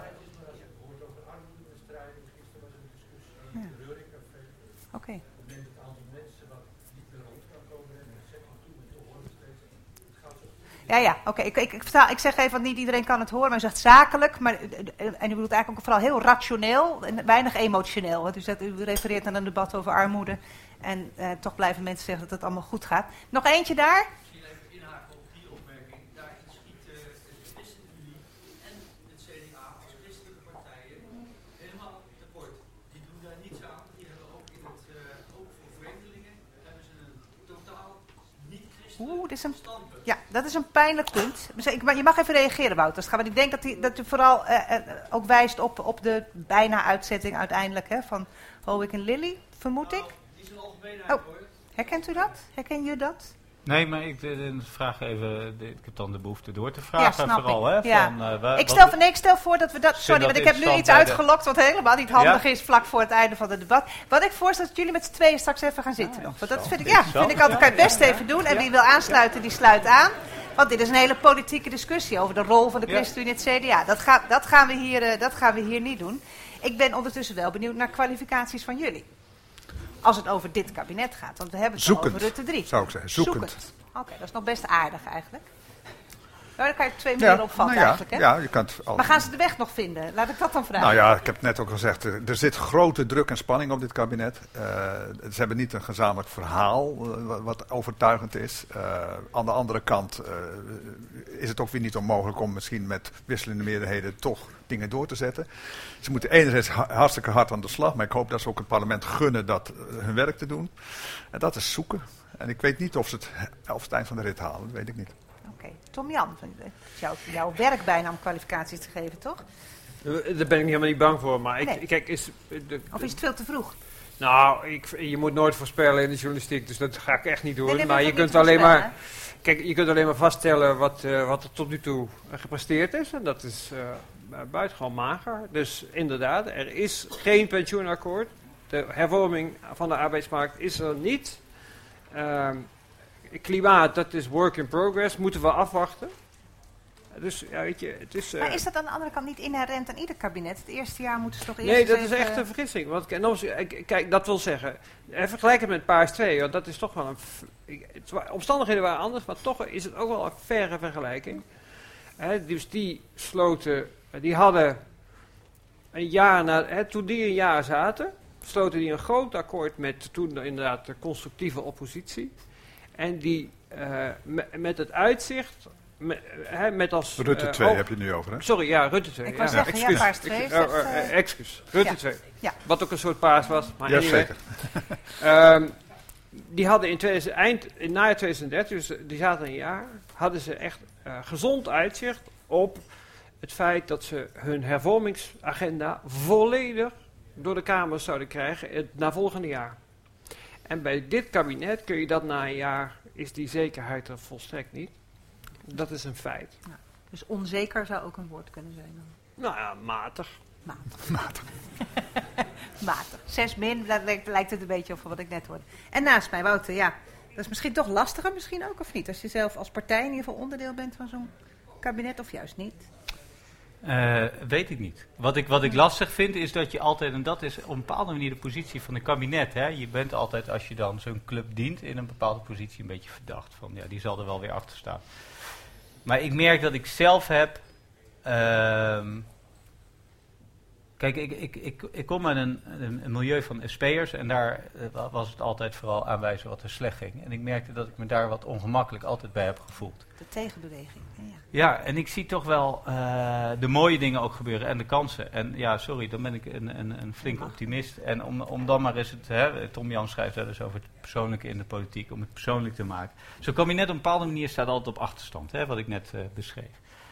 Oké. Ja, oké. Ik zeg even, want niet iedereen kan het horen, maar u zegt zakelijk. En u bedoelt eigenlijk ook vooral heel rationeel en weinig emotioneel. Want u refereert aan een debat over armoede. En toch blijven mensen zeggen dat het allemaal goed gaat. Nog eentje daar? Misschien even inhaken op die opmerking. Daar schiet de ChristenUnie en het CDA als christelijke partijen helemaal tekort. Die doen daar niets aan. Die hebben ook in het oog voor vreemdelingen hebben ze een totaal niet-christelijk standpunt. Ja, dat is een pijnlijk punt. Je mag even reageren, Wouter. Want ik denk dat u vooral ook wijst op de bijna uitzetting uiteindelijk van Howick en Lilly, vermoed ik. Die is een algemeenheid hoor. Herkent u dat? Herken je dat? Nee, maar ik vraag even, ik heb dan de behoefte door te vragen. Ja, vooral, ik. Hè, ja. van, ik stel voor dat we dat... Sorry, want ik heb nu iets uitgelokt wat helemaal niet handig is vlak voor het einde van het debat. Wat ik voorstel is dat jullie met z'n tweeën straks even gaan zitten nog. Want dat vind ik altijd, kan je best even doen. En wie wil aansluiten, die sluit aan. Want dit is een hele politieke discussie over de rol van de ChristenUnie en het CDA. Dat gaan we hier niet doen. Ik ben ondertussen wel benieuwd naar kwalificaties van jullie. Als het over dit kabinet gaat. Want we hebben het over Rutte 3. Zou ik zeggen. Zoekend. Oké, dat is nog best aardig eigenlijk. Nou, daar kan je op twee manieren opvatten eigenlijk. Hè? Ja, je kan het maar gaan ze de weg nog vinden? Laat ik dat dan vragen. Nou ja, ik heb het net ook gezegd. Er zit grote druk en spanning op dit kabinet. Ze hebben niet een gezamenlijk verhaal wat overtuigend is. Aan de andere kant is het ook weer niet onmogelijk om misschien met wisselende meerderheden toch dingen door te zetten. Ze moeten enerzijds hartstikke hard aan de slag. Maar ik hoop dat ze ook het parlement gunnen dat hun werk te doen. En dat is zoeken. En ik weet niet of ze het eind van de rit halen. Dat weet ik niet. Oké. Tom-Jan, het is jouw werk bijna om kwalificaties te geven, toch? Daar ben ik helemaal niet bang voor. Maar of is het veel te vroeg? Nou, je moet nooit voorspellen in de journalistiek. Dus dat ga ik echt niet doen. Maar je kunt alleen maar... Kijk, je kunt alleen maar vaststellen wat er tot nu toe gepresteerd is. En dat is buitengewoon mager. Dus inderdaad, er is geen pensioenakkoord. De hervorming van de arbeidsmarkt is er niet. Klimaat, dat is work in progress. Moeten we afwachten. Dus ja, weet je, het is... Maar is dat aan de andere kant niet inherent aan ieder kabinet? Het eerste jaar moeten ze toch eerst... Nee, dat is echt een vergissing. Want kijk, dat wil zeggen... Vergelijk het met Paars 2, want dat is toch wel een... Omstandigheden waren anders, maar toch is het ook wel een verre vergelijking. Dus die sloten... Die hadden een jaar toen die een jaar zaten... sloten die een groot akkoord met toen inderdaad de constructieve oppositie. En die met het uitzicht... Met als, Rutte 2 heb je het nu over, hè? Sorry, ja, Rutte 2. Ik wou zeggen, Paars 2 is echt... Excuus, Rutte 2. Ja. Wat ook een soort paars was. Maar Ja, anyway. zeker. Die hadden in najaar 2013, dus die zaten een jaar... hadden ze echt gezond uitzicht op het feit dat ze hun hervormingsagenda... volledig door de Kamer zouden krijgen na volgende jaar. En bij dit kabinet kun je dat na een jaar... is die zekerheid er volstrekt niet. Dat is een feit. Ja, dus onzeker zou ook een woord kunnen zijn dan? Nou ja, matig. Matig. 6 min, lijkt het een beetje op wat ik net hoorde. En naast mij, Wouter, ja, dat is misschien toch lastiger misschien ook, of niet? Als je zelf als partij in ieder geval onderdeel bent van zo'n kabinet, of juist niet? Weet ik niet. Wat ik lastig vind is dat je altijd, en dat is op een bepaalde manier de positie van een kabinet. Hè? Je bent altijd, als je dan zo'n club dient, in een bepaalde positie een beetje verdacht. Van ja, die zal er wel weer achter staan. Maar ik merk dat ik zelf heb... Kijk, ik kom uit een milieu van SP'ers en daar was het altijd vooral aanwijzen wat er slecht ging. En ik merkte dat ik me daar wat ongemakkelijk altijd bij heb gevoeld. De tegenbeweging. Ja. Ja, en ik zie toch wel de mooie dingen ook gebeuren en de kansen. En ja, sorry, dan ben ik een flink optimist. En om dan maar eens Tom Jan schrijft wel eens over het persoonlijke in de politiek, om het persoonlijk te maken. Zo'n kabinet op een bepaalde manier staat altijd op achterstand, wat ik net beschreef.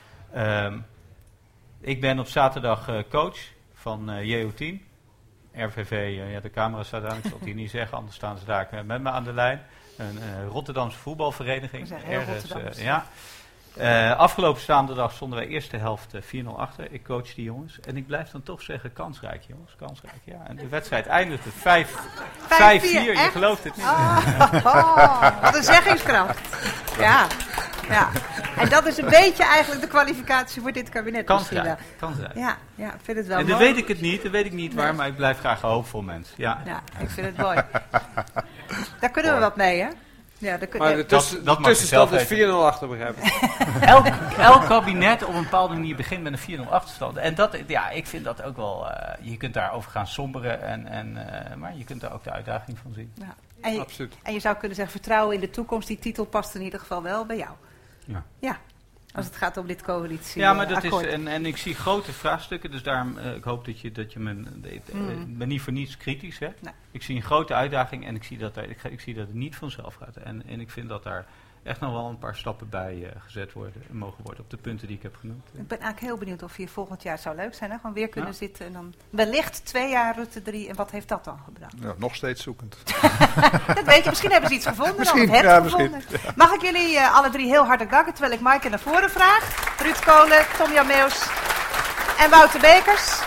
Ik ben op zaterdag coach van JO10. RVV, de camera staat aan, ik zal het hier niet zeggen, anders staan ze daar met me aan de lijn. Een Rotterdamse voetbalvereniging. We zijn heel Rotterdams. Afgelopen zaterdag stonden wij eerste helft 4-0 achter. Ik coach die jongens. En ik blijf dan toch zeggen, kansrijk jongens, kansrijk. Ja. En de wedstrijd eindigde 5-4, je gelooft het niet. Wat een zeggingskracht. Ja. En dat is een beetje eigenlijk de kwalificatie voor dit kabinet. Kansrijk. Ja, ik vind het wel en mooi. Dat weet ik niet waar, maar ik blijf graag een hoopvol mens. Ja, ik vind het mooi. Daar kunnen we wat mee, hè? Ja, maar de tussenstand is 4-0 achter, begrijp ik. Elk kabinet op een bepaalde manier begint met een 4-0 achterstand. En dat, ik vind dat ook wel... je kunt daarover gaan somberen, maar je kunt daar ook de uitdaging van zien. Ja. Absoluut. En je zou kunnen zeggen, vertrouwen in de toekomst, die titel past in ieder geval wel bij jou. Ja. Als het gaat om dit coalitie. Ja, maar dat is... En ik zie grote vraagstukken, dus daarom... ik hoop dat je me niet voor niets kritisch hebt. Nee. Ik zie een grote uitdaging en ik zie dat het niet vanzelf gaat. En ik vind dat daar echt nog wel een paar stappen bij gezet mogen worden op de punten die ik heb genoemd. Ik ben eigenlijk heel benieuwd of hier volgend jaar zou leuk zijn. Hè? Gewoon weer kunnen zitten en dan wellicht 2 jaar Rutte 3. En wat heeft dat dan gebracht? Ja, nog steeds zoekend. Dat weet je, misschien hebben ze iets gevonden. Gevonden. Ja. Mag ik jullie alle 3 heel hard danken, terwijl ik Maaike naar voren vraag. Ruud Kolen, Tom Jan Meeuws en Wouter Bekers.